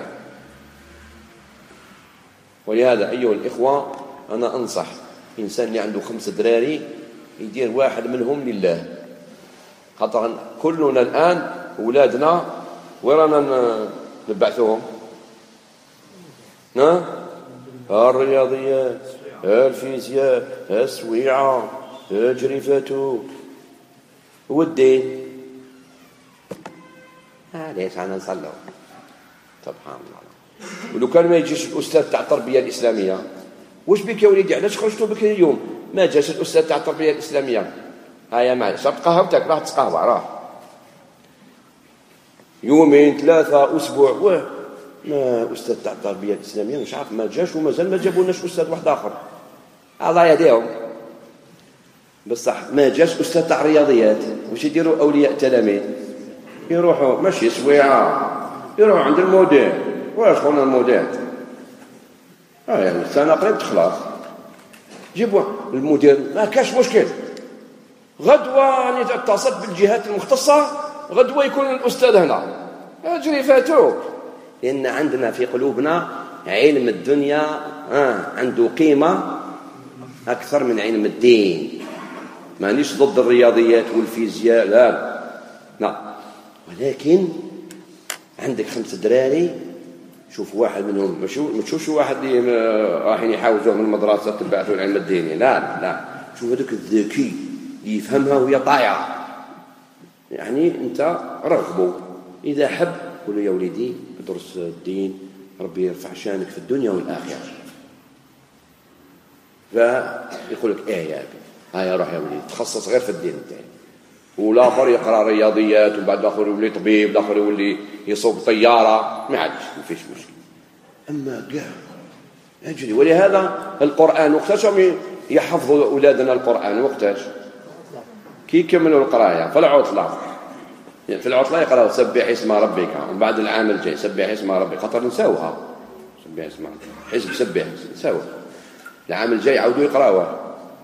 [SPEAKER 1] ولهذا أيها الإخوة أنا أنصح إنسان اللي عنده 5 دراري يدير واحد منهم لله، خاطر كلنا الآن أولادنا ورانا نبعثوهم؟ الرياضيات، الفيزياء، السويعة، الجريفاتو، والدين. ليش أنا نصلوا؟ سبحان الله. ولو كان ما يجيش الأستاذ تاع التربية الإسلامية، واش بك يا وليدي؟ علاش خرجتوا بك اليوم؟ ما جاش الأستاذ تاع التربية الإسلامية. هيا معلش تقهوتك، راه تقهوى، راه يومين 3 أسبوع ما أستاذ تاع التربية الإسلامية مش عارف ما جاش، ومازال ما جابولناش أستاذ واحد آخر، الله يهديهم. بصح ما جاش أستاذ تاع الرياضيات، واش يديروا أولياء التلاميذ؟ يروحوا ماشي سويعة، يروحوا عند المدير. واش خونا المدير؟ يعني السنة قريب تخلص، جيبوا المدير، ما كاش مشكل، غدوة راني اتصلت بالجهات المختصة، غدوة يكون الأستاذ هنا، اجري فاتوك. لأن عندنا في قلوبنا علم الدنيا عنده قيمة أكثر من علم الدين. مانيش ضد الرياضيات والفيزياء، لا، ولكن عندك 5 دراري، شوف واحد منهم، ما تشوفش واحد اللي رايحين يحاوزوه من المدرسة تبعثوا العلم الديني، لا، شوف هذاك الذكي اللي يفهمها وهي طايعة، يعني أنت رغبه. إذا حب قول له يا وليدي ادرس الدين، ربي يرفع شانك في الدنيا والآخرة. فيقول لك يا أبي، هيا روح يا وليدي تخصص غير في الدين تاعي. والآخر يقرأ رياضيات، وبعد الآخر يولي طبيب، الآخر يولي يصوب طيارة، ما عادش ما فيش مشكل. أما كاع أجري. ولهذا القرآن وقتاش يحفظوا أولادنا القرآن؟ وقتاش كي يكملوا القراية في العطلة. في العطلة يقرأوا سبح اسم ربك، وبعد العام الجاي سبح اسم ربك، خاطر نساوها سبح اسم ربك، حزب سبح نساوها، العام الجاي يعودوا يقرأوها.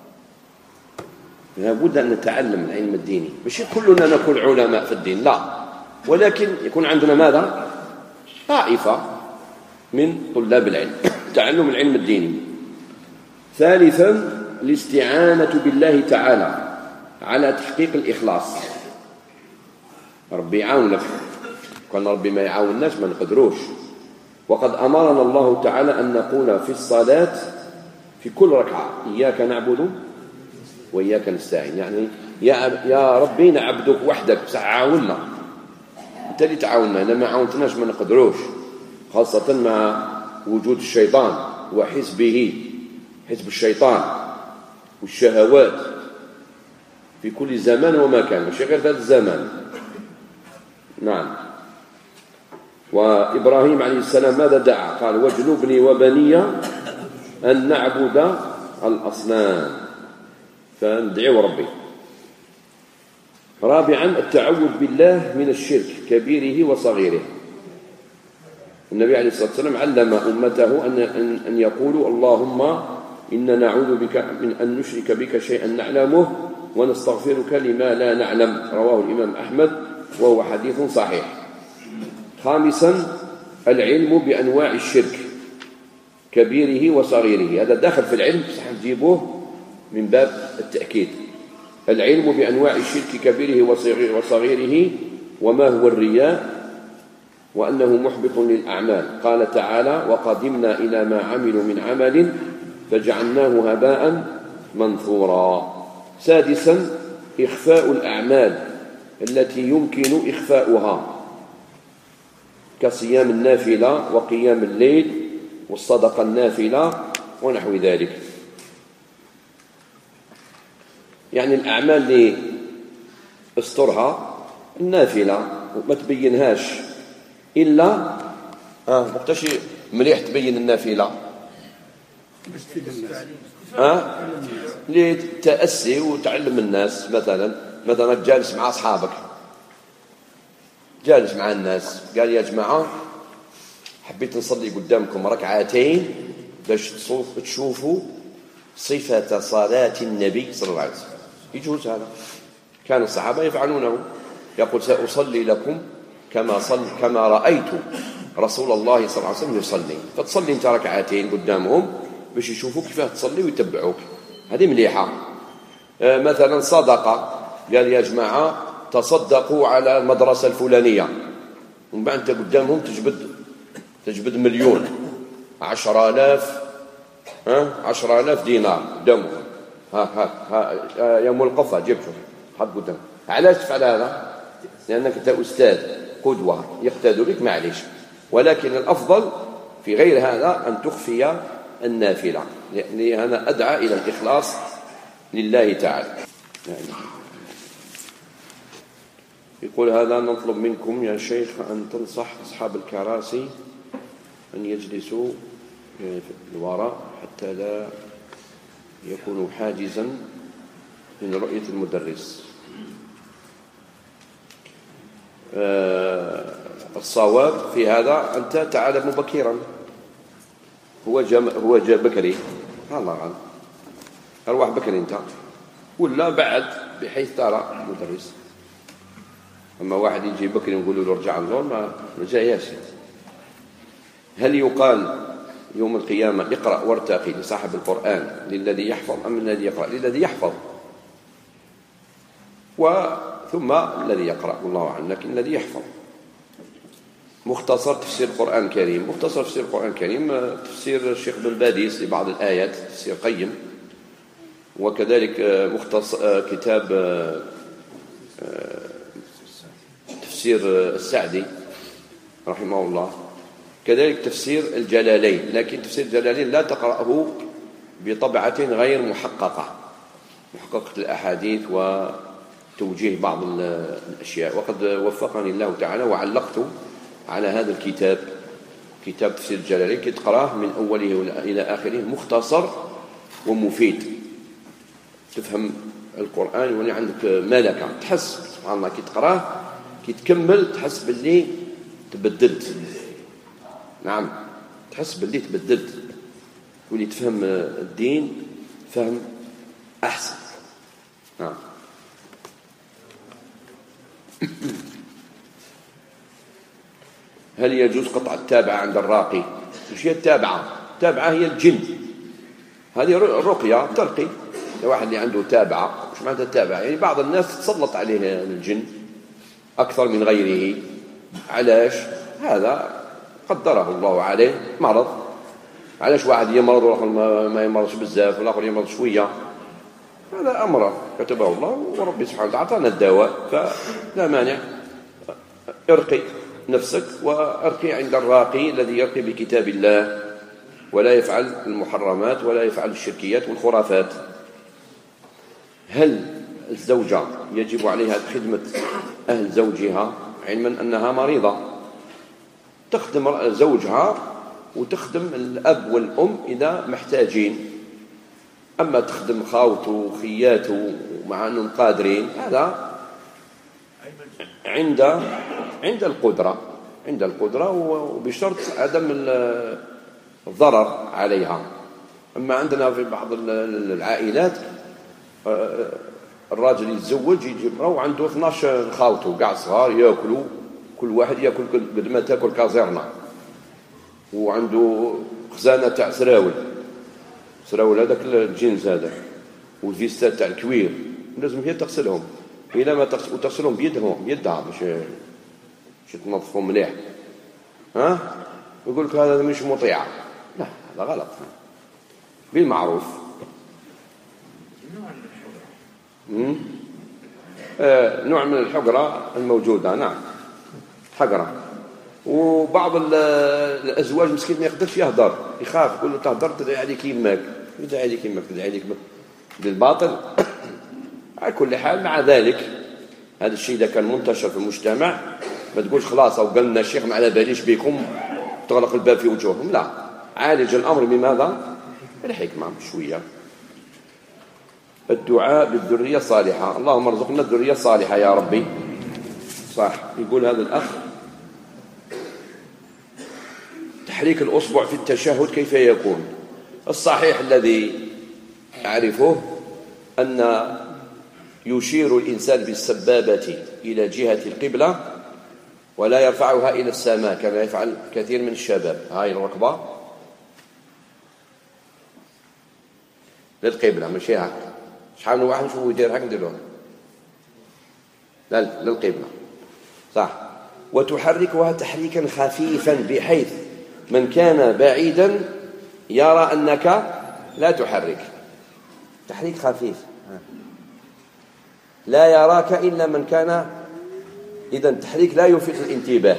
[SPEAKER 1] لابد أن نتعلم العلم الديني، مش كلنا نكون علماء في الدين، لا، ولكن يكون عندنا ماذا؟ طائفة من طلاب العلم، تعلم العلم الديني. ثالثا الاستعانة بالله تعالى على تحقيق الإخلاص. ربي يعاونك، كان ربي ما يعاونناش ما نقدروش. وقد أمرنا الله تعالى أن نقول في الصلاة في كل ركعة إياك نعبد وإياك نستعين، يعني يا ربي نعبدك وحدك، بصح عاوننا، أنت اللي تعاوننا، إذا ما عاونتناش ما نقدروش، خاصة مع وجود الشيطان وحزبه، حزب الشيطان والشهوات في كل زمان ومكان، مش غير هذا الزمان. نعم. وإبراهيم عليه السلام ماذا دعا؟ قال واجنبني وبني أن نعبد الأصنام، فندعو ربي. رابعا التعوذ بالله من الشرك كبيره وصغيره. النبي عليه الصلاة والسلام علم أمته أن يقولوا اللهم إنا نعوذ بك من أن نشرك بك شيئا نعلمه ونستغفرك لما لا نعلم، رواه الإمام أحمد وهو حديث صحيح. خامسا العلم بأنواع الشرك كبيره وصغيره، هذا داخل في العلم صح نجيبوه من باب التأكيد. العلم بأنواع الشرك كبيره وصغيره، وما هو الرياء، وأنه محبط للأعمال. قال تعالى وقدمنا إلى ما عملوا من عمل فجعلناه هباء منثورا. سادسا إخفاء الأعمال التي يمكن إخفاؤها كصيام النافلة وقيام الليل والصدقة النافلة ونحو ذلك. يعني الأعمال اللي استرها النافلة وما تبينهاش إلا وقتاش مليح تبين النافلة للتأسي وتعلم الناس. مثلا جالس مع أصحابك، جالس مع الناس، قال يا جماعة حبيت نصلي قدامكم ركعتين باش تشوفوا صفة صلاة النبي صلى الله عليه وسلم. يجوز هذا، كان الصحابة يفعلونه. يقول سأصلي لكم كما رأيت رسول الله صلى الله عليه وسلم يصلي، فتصلي انت ركعتين قدامهم باش يشوفوك كيف تصلي ويتبعوك. هذه مليحة. مثلا صدقة، قال يا جماعة تصدقوا على المدرسة الفلانية، ومن بعد انت قدامهم تجبد مليون، 10,000 دينار قدامهم. ها يا ملقفة جبتهم حط قدام. علاش تفعل هذا؟ لأنك أنت أستاذ قدوة يقتدوا بك، معليش. ولكن الأفضل في غير هذا أن تخفي النافلة، لأن أدعى إلى الإخلاص لله تعالى. يقول هذا نطلب منكم يا شيخ أن تنصح أصحاب الكراسي أن يجلسوا في الوراء حتى لا يكونوا حاجزا من رؤية المدرس. الصواب في هذا أنت تعال مبكرا، هو جاء بكري، الله غالب أروح بكري أنت، ولا بعد بحيث ترى المدرس. أما واحد يجي بكري نقول له ارجع الظهر ما جايش. هل يقال يوم القيامة اقرأ وارتقي لصاحب القرآن للذي يحفظ أم الذي يقرأ؟ للذي يحفظ ثم الذي يقرأ والله أعلم، لكن الذي يحفظ. مختصر تفسير القرآن الكريم، مختصر تفسير القرآن الكريم تفسير الشيخ بن باديس لبعض الآيات، تفسير قيم. وكذلك مختصر كتاب تفسير السعدي رحمه الله، كذلك تفسير الجلالين. لكن تفسير الجلالين لا تقرأه بطبعة غير محققة الأحاديث وتوجيه بعض الأشياء. وقد وفقني الله تعالى وعلقت على هذا الكتاب، كتاب تفسير الجلالين، كي تقرأه من أوله إلى آخره مختصر ومفيد، تفهم القرآن ولا عندك ملكة، تحس سبحان الله كي تقرأه كي تكمل تحس باللي تبدلت. نعم تحس باللي تبدلت، واللي تفهم الدين فهم أحسن. نعم. هل يجوز قطع التابعة عند الراقي؟ وش هي التابعة؟ التابعة هي الجن، هذه الرقية ترقي. واحد اللي عنده تابعة، وش معنى التابعة؟ يعني بعض الناس تسلط عليه الجن أكثر من غيره. علاش؟ هذا قدره الله عليه مرض. علاش واحد يمرض والآخر ما يمرضش بزاف والآخر يمرض شوية؟ هذا أمر كتبه الله، وربي سبحانه وتعالى أعطانا الدواء، فلا مانع. ارقي نفسك وارقي عند الراقي الذي يرقي بكتاب الله ولا يفعل المحرمات ولا يفعل الشركيات والخرافات. هل الزوجة يجب عليها خدمة أهل زوجها علما أنها مريضة؟ تخدم زوجها وتخدم الأب والأم إذا محتاجين. أما تخدم خاوته وخياته مع أنهم قادرين، هذا عند القدرة وبشرط عدم الضرر عليها. أما عندنا في بعض العائلات الراجل يتزوج يجيب امرأة وعنده 12 خاوته قاع صغار يأكلوا، كل واحد يأكل قد ما تأكل كازيرنا، وعنده خزانة تاع سراول هذاك الجنس هذا، والفيستات تاع الكوير لازم هي تغسلهم، إلا ما تغسلهم بيدها باش تنظفهم مليح. يقول لك هذا مش مطيع، لا هذا غلط. بالمعروف. نوع من الحقرة الموجودة، نعم حقرة. وبعض الأزواج مسكين ما يقدرش يهدر، يخاف، يقول له تهدر تدعي عليك يماك، تدعي عليك بالباطل. على كل حال، مع ذلك هذا الشيء إذا كان منتشر في المجتمع ما تقولش خلاص أو قال لنا الشيخ ما على باليش بكم تغلق الباب في وجوههم، لا، عالج الأمر بماذا؟ بالحكمة شوية. الدعاء بالذرية الصالحة، اللهم ارزقنا الذرية الصالحة يا ربي. صح. يقول هذا الأخ: تحريك الأصبع في التشهد كيف يكون؟ الصحيح الذي أعرفه أن يشير الإنسان بالسبابة إلى جهة القبلة ولا يرفعها إلى السماء كما يفعل كثير من الشباب. هاي الركبة للقبلة ماشي هكا. شحال من واحد نشوفو يدير هكا نديرو لا للقبلة. صح. وتحركها تحريكا خفيفا بحيث من كان بعيدا يرى أنك لا تحرك. تحريك خفيف لا يراك إلا من كان. إذا التحريك لا يفيد الانتباه.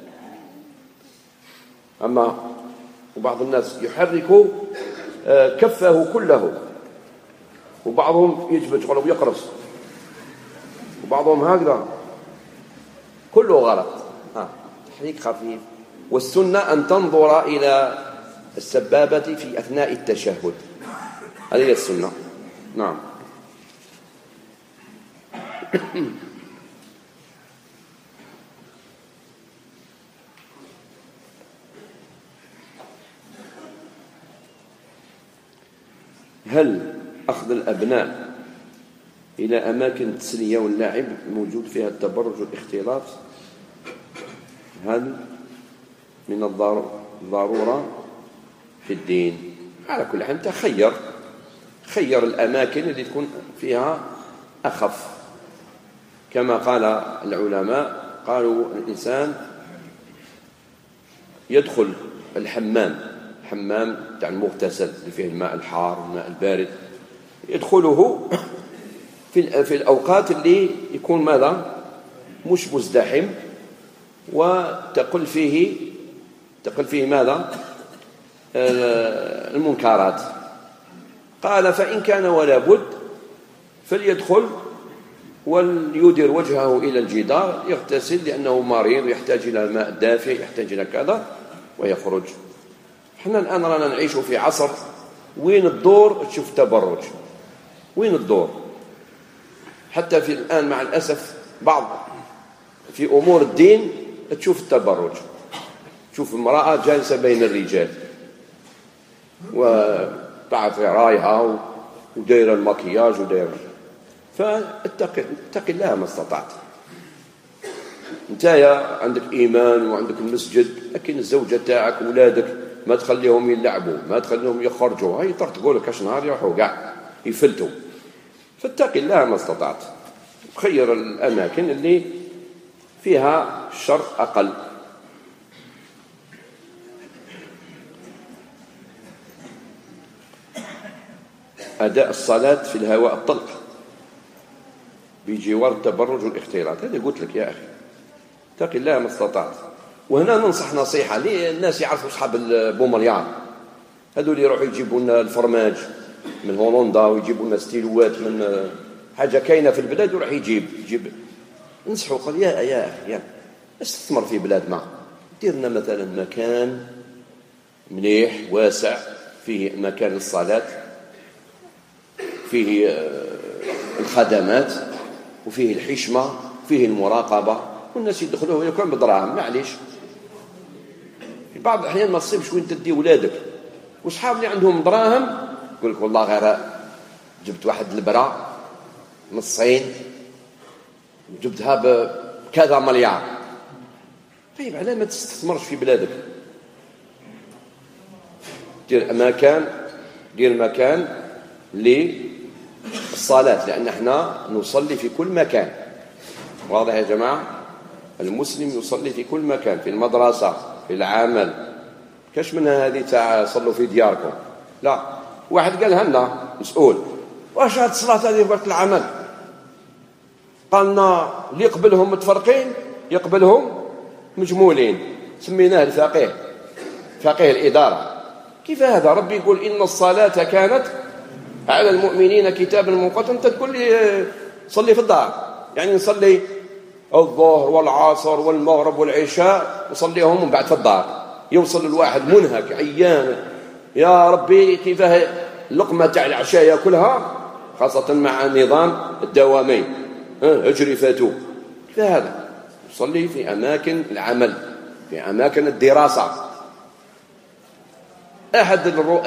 [SPEAKER 1] أما وبعض الناس يحرك كفه كله، وبعضهم يجبد ولو يقرص، وبعضهم هكذا، كله غلط. تحريك خفيف. والسنة أن تنظر إلى السبابة في أثناء التشهد، هذه هي السنة. نعم. هل أخذ الأبناء إلى أماكن التسلية واللعب موجود فيها التبرج والاختلاط هل من الضرورة في الدين؟ على كل حال خير الأماكن اللي تكون فيها أخف. كما قال العلماء، قالوا الإنسان يدخل الحمام تاع المغتسل اللي فيه الماء الحار والماء البارد، يدخله في الأوقات اللي يكون ماذا؟ مش مزدحم وتقل فيه ماذا؟ المنكرات. قال: فإن كان ولا بد فليدخل وليدر وجهه إلى الجدار يغتسل، لأنه مريض يحتاج إلى الماء الدافئ، يحتاج إلى كذا، ويخرج. احنا الآن رانا نعيش في عصر وين الدور تشوف تبرج، وين الدور. حتى في الآن مع الأسف بعض في أمور الدين تشوف التبرج، تشوف امرأة جالسة بين الرجال وتعطي رايها ودايرة المكياج ودايرة. فاتق الله ما استطعت. انت عندك إيمان وعندك المسجد، لكن الزوجة تاعك ولادك ما تخليهم يلعبوا، ما تخليهم يخرجوا، هاي تقول لك اش نهار يروحوا كاع يفلتوا. فاتق الله ما استطعت. خير الأماكن اللي فيها الشر أقل. أداء الصلاة في الهواء الطلق بجوار التبرج والاختلاط، هذا قلت لك يا أخي، اتق الله ما استطعت. وهنا ننصح نصيحة للناس يعرفوا أصحاب البومريان، هذول يروحوا يجيبوا لنا الفرماج من هولندا ويجيبوا لنا ستيلوات من حاجة كاينة في البلاد، وراح يجيب. ننصحوا، قال يا أخي استثمر في بلادنا، دير لنا مثلا مكان مليح واسع فيه مكان الصلاة، فيه الخدمات، وفيه الحشمة، فيه المراقبة، والناس يدخلوه ويكون بدراهم. معليش في بعض الأحيان ما تصيبش وين تدي ولادك، وصحاب اللي عندهم دراهم يقول لك والله غير جبت واحد البرا من الصين جبتها بكذا مليار. طيب على ما تستثمرش في بلادك؟ دير مكان للصلاة، لأن احنا نصلي في كل مكان. واضح يا جماعة؟ المسلم يصلي في كل مكان، في المدرسة، في العمل. كاش منها هذه تاع صلوا في دياركم، لا. واحد قالها لنا مسؤول، واش هاد الصلاة هذه في وقت العمل؟ قالنا اللي يقبلهم متفرقين يقبلهم مجمولين، سميناه الفقيه، فقيه الإدارة. كيف هذا؟ ربي يقول إن الصلاة كانت على المؤمنين كتابا موقوتا، انت تقول لي صلي في الدار، يعني نصلي الظهر والعصر والمغرب والعشاء يصليهم من بعد في الدار. يوصل الواحد منهك عيان، يا ربي كيفاه اللقمة تاع العشاء ياكلها، خاصة مع نظام الدوامين، اجري فاتو. فهذا يصلي في أماكن العمل، في أماكن الدراسة. أحد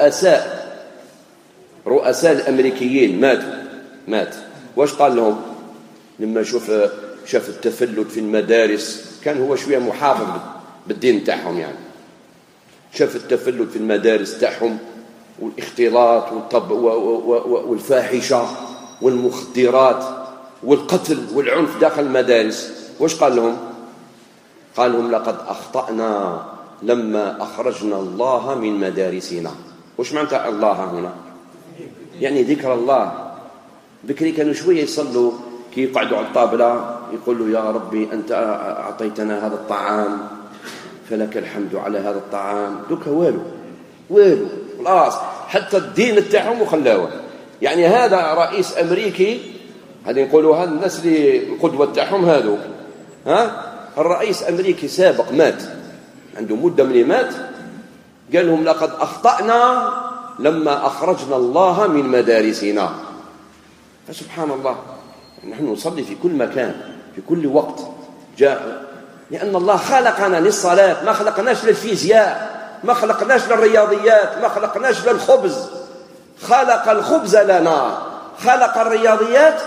[SPEAKER 1] رؤساء الأمريكيين مات. واش قال لهم لما شاف التفلت في المدارس؟ كان هو شوية محافظ بالدين تاعهم، يعني شاف التفلت في المدارس تاعهم والاختلاط والفاحشة والمخدرات والقتل والعنف داخل المدارس. واش قال لهم؟ قال لهم لقد أخطأنا لما أخرجنا الله من مدارسنا. واش معنى الله هنا؟ يعني ذكر الله. بكري كانوا شوية يصلوا كي يقعدوا على الطابلة يقولوا يا ربي أنت أعطيتنا هذا الطعام فلك الحمد على هذا الطعام. دوكا والو خلاص، حتى الدين تاعهم وخلاوه. يعني هذا رئيس أمريكي، هذه نقولوا هذا الناس اللي القدوة تاعهم هذو. الرئيس أمريكي سابق مات، عنده مدة من مات، قال لهم لقد أخطأنا لما أخرجنا الله من مدارسنا. فسبحان الله، نحن نصلي في كل مكان في كل وقت لأن الله خلقنا للصلاة، ما خلقناش للفيزياء، ما خلقناش للرياضيات، ما خلقناش للخبز. خلق الخبز لنا، خلق الرياضيات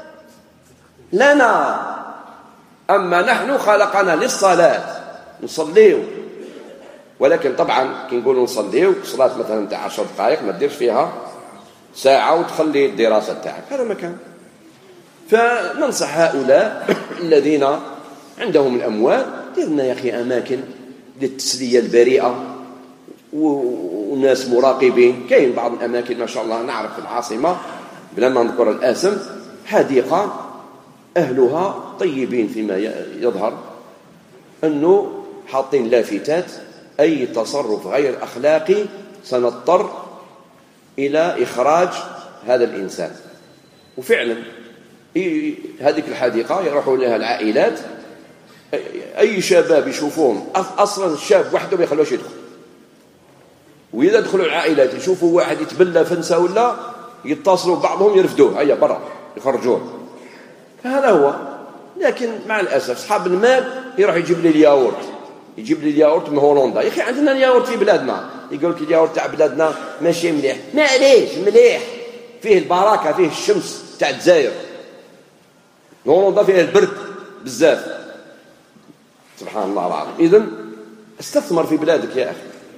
[SPEAKER 1] لنا، أما نحن خلقنا للصلاة نصليو. ولكن طبعا كي نقولوا نصليو صلاة مثلا تاع 10 دقائق ما تديرش فيها ساعة وتخلي الدراسة تاعك، هذا مكان. فننصح هؤلاء الذين عندهم الأموال، ديرنا يا أخي أماكن للتسلية البريئة وناس مراقبين. كاين بعض الأماكن ما شاء الله نعرف في العاصمة بلا ما نذكر الاسم، حديقة أهلها طيبين فيما يظهر، أنه حاطين لافتات أي تصرف غير أخلاقي سنضطر إلى إخراج هذا الإنسان. وفعلا هذه الحديقة يروحوا لها العائلات، أي شباب يشوفوهم، أصلا الشاب وحده ما يخلوش يدخل، وإذا دخلوا العائلات يشوفوا واحد يتبلى فنسة ولا يتصلوا بعضهم يرفدوه، هيا برا يخرجوه. فهذا هو. لكن مع الأسف أصحاب المال يروح يجيب لي الياورت من هولندا. يا أخي عندنا الياورت في بلادنا، يقول لك الياورت تاع بلادنا ماشي مليح. معليش مليح، فيه البركة، فيه الشمس تاع الجزائر. هولندا فيها البرد بزاف، سبحان الله العظيم. إذن استثمر في بلادك يا أخي.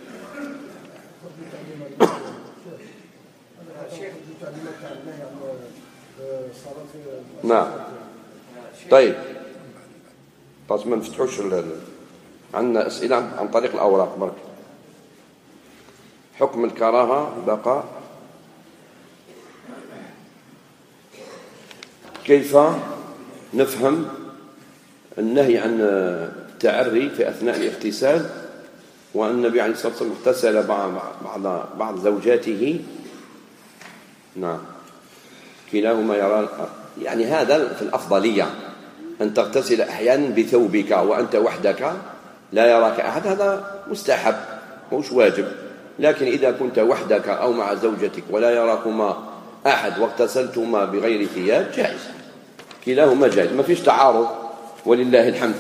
[SPEAKER 1] نعم. طيب بس ما نفتحوش عندنا أسئلة عن طريق الأوراق برك. حكم الكراهة بقى، كيف نفهم النهي عن التعري في أثناء الاغتسال، وأن النبي عليه الصلاة والسلام اغتسل بعض زوجاته. نعم، كلاهما يرى، يعني هذا في الأفضلية، أن تغتسل أحيانا بثوبك وأنت وحدك لا يراك أحد، هذا مستحب مش واجب. لكن إذا كنت وحدك أو مع زوجتك ولا يراكما أحد واغتسلتما بغير ثياب جائز، كلاهما جائز، ما فيش تعارض ولله الحمد.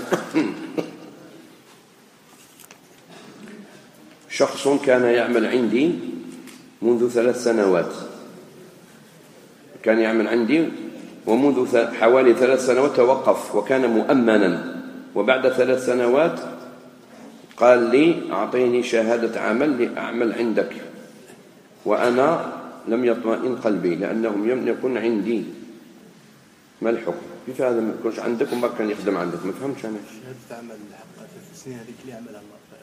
[SPEAKER 1] شخص كان يعمل عندي منذ 3 سنوات، كان يعمل عندي ومنذ حوالي 3 سنوات توقف وكان مؤمنا، وبعد 3 سنوات قال لي أعطيني شهادة عمل لأعمل عندك، وأنا لم يطمئن قلبي لأنهم لم يكن عندي. ما الحكم؟ كيف هذا ما يكونش عندك وما كان يخدم عندك؟ ما فهمتش أنا.
[SPEAKER 3] شهادة عمل حقا في السنين هذيك اللي عملها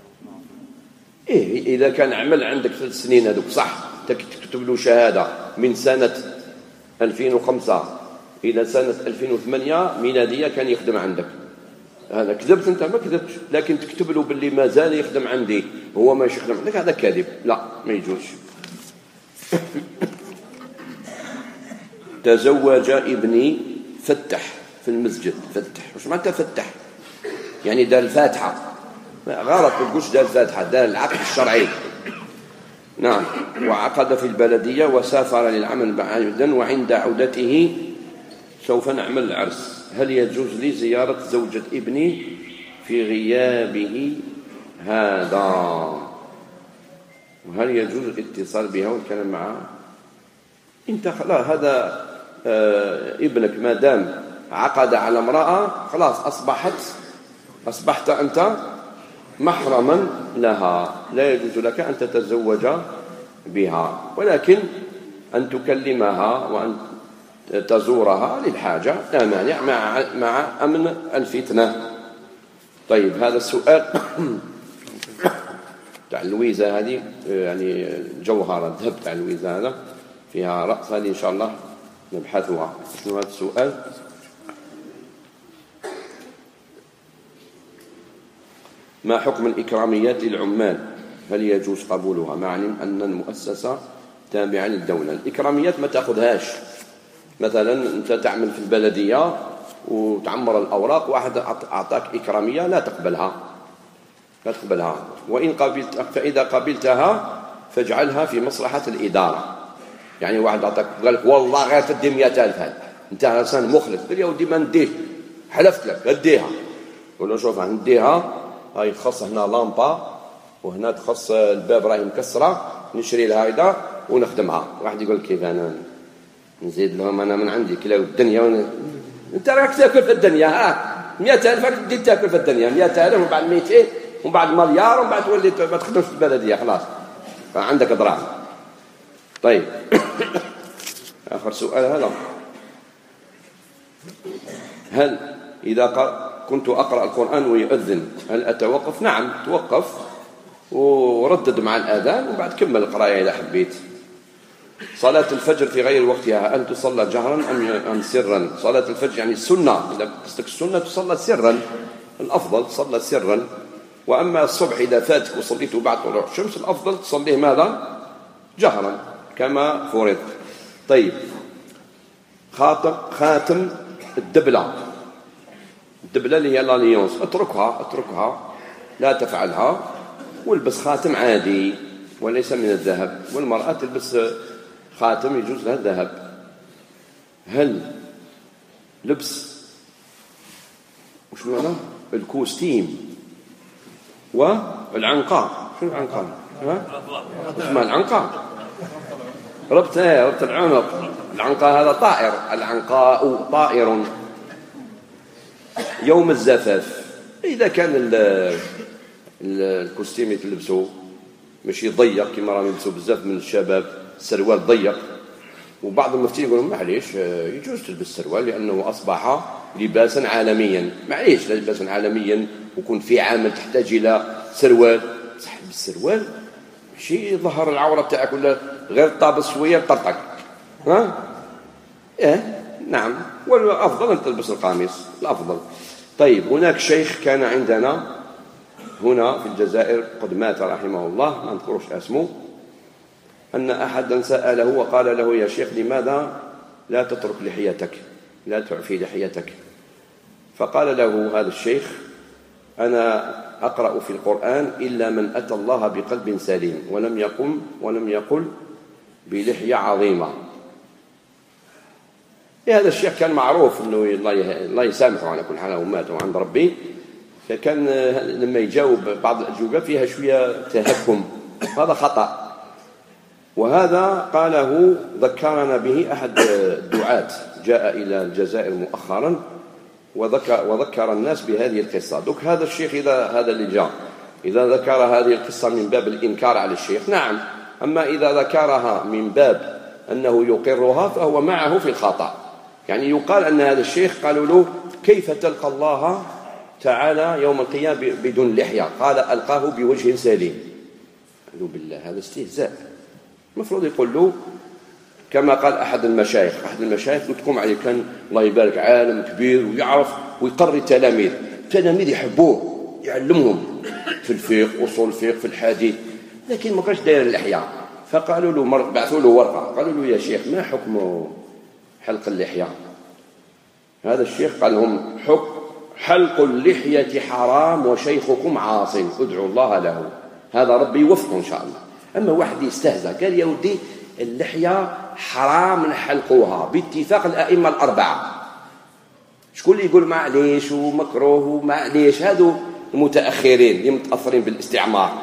[SPEAKER 1] إيه، إذا كان عمل عندك 3 سنين هذوك صح، تكتب له شهادة من سنة 2005 إلى سنة 2008 ميلادية كان يخدم عندك، هذا كذبت أنت؟ ما كذبتش، لكن تكتب له باللي ما زال يخدم عندي هو ما يخدم عندك، هذا كاذب، لا ما يجوز. تزوج ابني فتح في المسجد. فتح واش معناتها فتح؟ يعني دار الفاتحة، غلط ما تقولش دار الفاتحة، دار العقد الشرعي. نعم. وعقد في البلدية وسافر للعمل بعيدا، وعند عودته سوف نعمل العرس. هل يجوز لي زيارة زوجة ابني في غيابه هذا؟ وهل يجوز الاتصال بها والكلام معها؟ انت خلاص هذا ابنك ما دام عقد على امرأة خلاص أصبحت أنت محرما لها، لا يجوز لك أن تتزوج بها، ولكن أن تكلمها وأن تزورها للحاجة لا مانع مع أمن الفتنة. طيب هذا السؤال تاع اللويزة هذه يعني جوهرة ذهب تاع اللويزة هذا فيها رأس، هذه إن شاء الله نبحثها. شنو هذا السؤال؟ ما حكم الإكراميات للعمال؟ هل يجوز قبولها مع علم أن المؤسسة تابعة للدولة؟ الإكراميات ما تأخذهاش. مثلا أنت تعمل في البلدية وتعمر الأوراق، واحد أعطاك إكرامية لا تقبلها، وإن قبلت فإذا قبلتها فاجعلها في مصلحة الإدارة. يعني واحد أعطاك قال لك والله غير تدي 100,000 هذا، أنت إنسان مخلص، قال يا ودي ما نديه، حلفت لك اديها. قول له شوف نديها، هاي تخص هنا لامبا وهنا تخص الباب راهي مكسرة، نشري لها هيدا ونخدمها. واحد يقول كيف أنا نزيد لهم أنا من عندي كلاو الدنيا أنت راك تاكل في الدنيا 100,000 راك تدي تاكل في الدنيا 100,000 ومن بعد 200 ومن بعد مليار ومن بعد تولي ما تخدمش في البلدية خلاص عندك دراهم. طيب آخر سؤال هذا، هل إذا كنت أقرأ القرآن ويؤذن هل أتوقف؟ نعم توقف وردد مع الآذان وبعد كمل القراءة إذا حبيت. صلاة الفجر في غير وقتها هل تصلى جهرا أم سرا؟ صلاة الفجر يعني السنة، إذا قصدك السنة تصلى سرا، الأفضل تصلى سرا. وأما الصبح إذا فاتك وصليته بعد طلوع الشمس الأفضل تصليه ماذا؟ جهرا كما فرض. طيب خاتم الدبلة اللي هي لاليونس اتركها لا تفعلها، والبس خاتم عادي وليس من الذهب. والمرأة تلبس خاتم يجوز لها الذهب. هل لبس وشنو هذا الكوستيم والعنقاء؟ شنو العنقاء؟ اسمها العنقاء، ربط العنق. العنقاء هذا طائر، العنقاء طائر. يوم الزفاف إذا كان الكوستيم يتلبسوا ماشي ضيق كما راهم يلبسوا بزاف من الشباب، السروال ضيق، وبعض المفتين يقولون معليش يجوز تلبس السروال لأنه أصبح لباسا عالميا. معليش لباسا عالميا وكون في عامل تحتاج إلى سروال، صح بالسروال ماشي ظهر العورة تاعك ولا غير طابس شوية طرطق نعم، والأفضل أن تلبس القميص الأفضل. طيب هناك شيخ كان عندنا هنا في الجزائر قد مات رحمه الله، ما نذكرش اسمه، أن أحدا سأله وقال له يا شيخ لماذا لا تترك لحيتك، لا تعفي لحيتك؟ فقال له هذا الشيخ أنا أقرأ في القرآن إلا من أتى الله بقلب سليم ولم يقل بلحية عظيمة. هذا الشيخ كان معروف أنه الله يسامحه على كل حال ومات عند ربي، فكان لما يجاوب بعض الأجوبة فيها شوية تهكم، هذا خطأ. وهذا قاله ذكرنا به أحد الدعاة جاء إلى الجزائر مؤخرا وذكر الناس بهذه القصة. دوك هذا الشيخ هذا اللي جاء إذا ذكر هذه القصة من باب الإنكار على الشيخ نعم، أما إذا ذكرها من باب أنه يقرها فهو معه في الخطأ. يعني يقال أن هذا الشيخ قالوا له كيف تلقى الله تعالى يوم القيامة بدون لحية؟ قال ألقاه بوجه سليم. قالوا بالله هذا استهزاء. المفروض يقول له كما قال أحد المشايخ تقوم عليه، كان الله يبارك عالم كبير ويعرف ويقري التلاميذ يحبوه يعلمهم في الفقه وصول الفقه في الحديث، لكن ما كانش داير اللحية. فقالوا له بعثوا له ورقة قالوا له يا شيخ ما حكم حلق اللحية؟ هذا الشيخ قال لهم حلق اللحية حرام وشيخكم عاص، ادعوا الله له. هذا ربي يوفقه إن شاء الله. أما واحد يستهزأ قال يا ودي اللحية حرام نحلقوها باتفاق الأئمة الأربعة. شكون اللي يقول معليش ومكروه ومعليش؟ هذو المتأخرين اللي متأثرين بالاستعمار.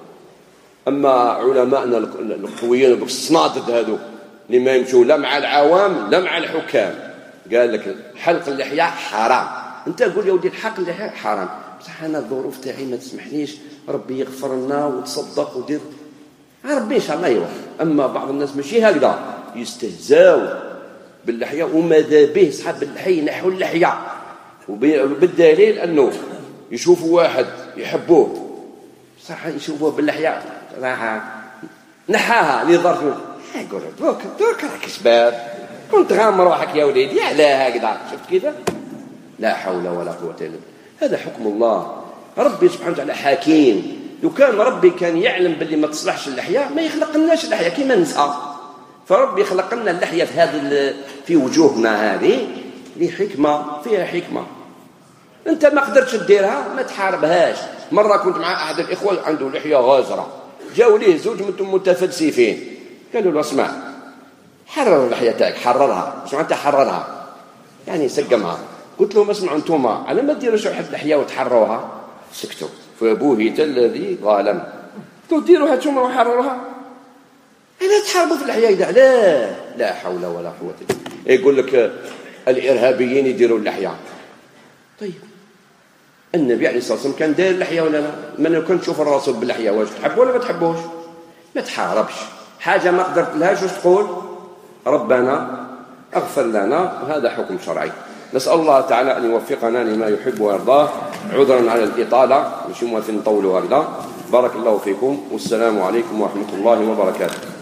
[SPEAKER 1] أما علماءنا القويين بالصنادد هذو اللي ما يمشوا لا مع العوام لا مع الحكام، قال لك حلق اللحية حرام. انت قول يا ودي الحق اللحية حرام، بصح انا الظروف تاعي ما تسمحليش، ربي يغفر لنا وتصدق ودير ربي ان شاء الله يوفق. اما بعض الناس ماشي هكذا، يستهزاو باللحية وماذا به صحاب اللحية ينحوا اللحية، وبالدليل انه يشوفوا واحد يحبوه صح يشوفوه باللحية راح نحاها لظرف يقول دوك راك شباب كنت غامر روحك يا وليدي على هكذا. شفت كيف؟ لا حول ولا قوة إلا بالله. هذا حكم الله. ربي سبحانه وتعالى حكيم. لو كان ربي كان يعلم باللي ما تصلحش اللحية ما يخلق لناش اللحية كيما نسأل. فربي خلق لنا اللحية في هذا في وجوهنا هذه لحكمة، فيها حكمة. أنت ما قدرتش تديرها ما تحاربهاش. مرة كنت مع أحد الإخوة عنده لحية غازرة، جاءوا ليه زوج متفلسفين قالوا له اسمع حرر اللحية تاعك، حررها. شو معناتها حررها؟ يعني سقمها. قلت لهم اسمعوا انتوما على ما ديروش واحد اللحية وتحرروها. سكتوا فبوهت الذي ظالم. قلت ديروها انتوما وحرروها. أنا تحاربوا في اللحية إذا لا حول ولا قوة إلا بالله. يقول لك الإرهابيين يديروا اللحية. طيب النبي عليه الصلاة والسلام كان داير اللحية ولا لا؟ من كنت تشوف الرسول باللحية واش تحبه ولا ما تحبوش؟ ما تحاربش حاجة ما قدرت لهاش واش تقول؟ ربنا اغفر لنا. وهذا حكم شرعي. نسأل الله تعالى أن يوفقنا لما يحب ويرضاه. عذرا على الإطالة مش موافق نطولوا هكذا. بارك الله فيكم والسلام عليكم ورحمة الله وبركاته.